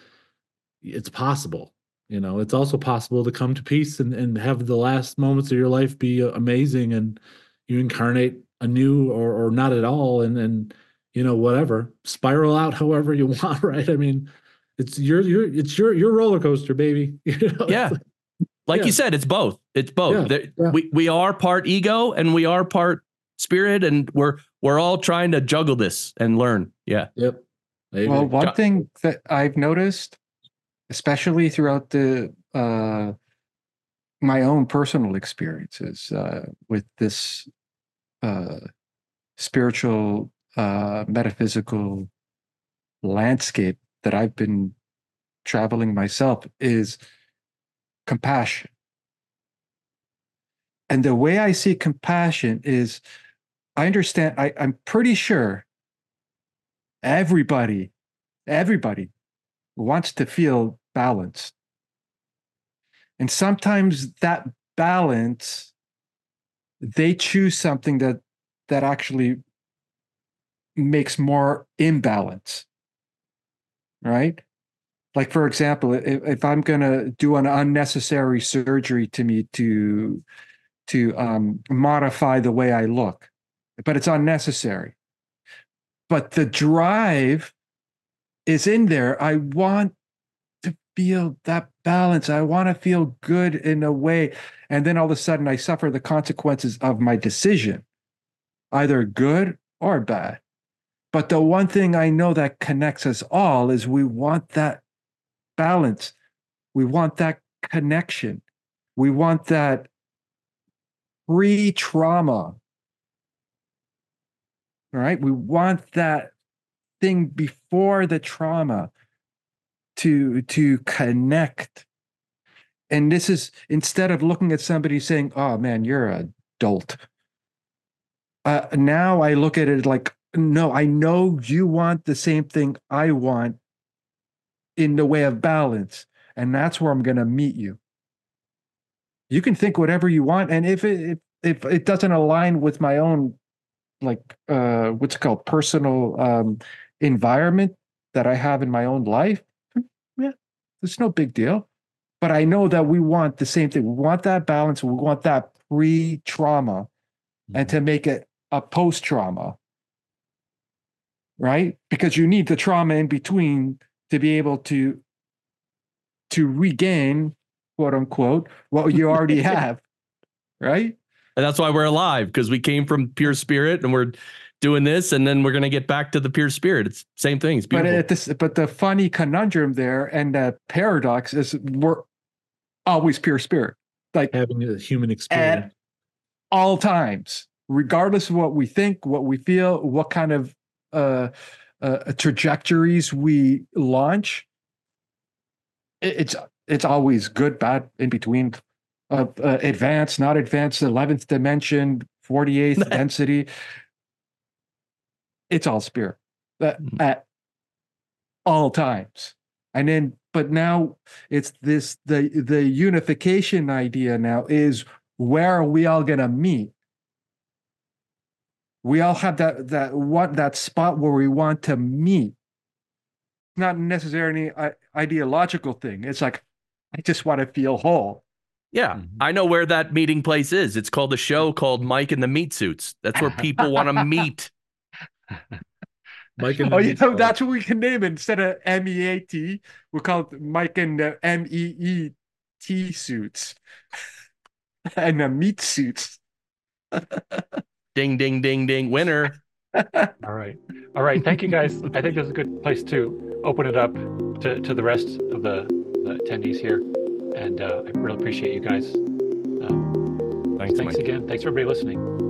it's possible. You know, it's also possible to come to peace and, and have the last moments of your life be amazing, and you incarnate anew or or not at all, and and you know whatever, spiral out however you want, right? I mean, it's your your it's your your roller coaster, baby. You know? Yeah, like, like yeah. you said, it's both. It's both. Yeah. Yeah. We we are part ego and we are part spirit, and we're we're all trying to juggle this and learn. Yeah. Yep. Well, one jo- thing that I've noticed, especially throughout the uh, my own personal experiences uh, with this uh, spiritual, uh, metaphysical landscape that I've been traveling myself, is compassion. And the way I see compassion is, I understand, I, I'm pretty sure everybody, everybody wants to feel balanced. And sometimes that balance, they choose something that that actually makes more imbalance, right? Like, for example, if, if I'm going to do an unnecessary surgery to me to to um, modify the way I look, but it's unnecessary. But the drive is in there. I want to feel that balance. I want to feel good in a way. And then all of a sudden I suffer the consequences of my decision, either good or bad. But the one thing I know that connects us all is we want that balance. We want that connection. We want that pre-trauma. All right? We want that thing before the trauma to, to connect. And this is, instead of looking at somebody saying, oh man, you're a dolt. Uh, now I look at it like, no, I know you want the same thing I want in the way of balance. And that's where I'm going to meet you. You can think whatever you want. And if it, if, if it doesn't align with my own, like, uh, what's it called, personal um, environment that I have in my own life, yeah, it's no big deal. But I know that we want the same thing. We want that balance. We want that pre-trauma, mm-hmm. and to make it a post-trauma. right? Because you need the trauma in between to be able to to regain, quote unquote, what you already have, right? And that's why we're alive, because we came from pure spirit and we're doing this, and then we're going to get back to the pure spirit. It's same thing. It's But beautiful. at this, but the funny conundrum there and the paradox is we're always pure spirit, like Having a human at experience. all times, regardless of what we think, what we feel, what kind of uh, uh, trajectories we launch. It, it's it's always good, bad, in between, uh, uh, advanced, not advanced, eleventh dimension, forty-eighth density. It's all spirit uh, Mhm. at all times. And then, but now it's this, the, the unification idea now is, where are we all going to meet? We all have that, that what, that spot where we want to meet. Not necessarily an ideological thing. It's like, I just want to feel whole. Yeah, Mhm. I know where that meeting place is. It's called a show called Mike and the Meat Suits. That's where people want to meet. Mike and the Oh, you Meat know, Suits. that's what we can name it. Instead of M E A T, we'll call it Mike and the M E E T suits. And the meat suits. Ding, ding, ding, ding. Winner. All right. All right. Thank you, guys. I think this is a good place to open it up to, to the rest of the, the attendees here. And uh, I really appreciate you guys. Um, Thanks, thanks Mike. again. Thanks for everybody listening.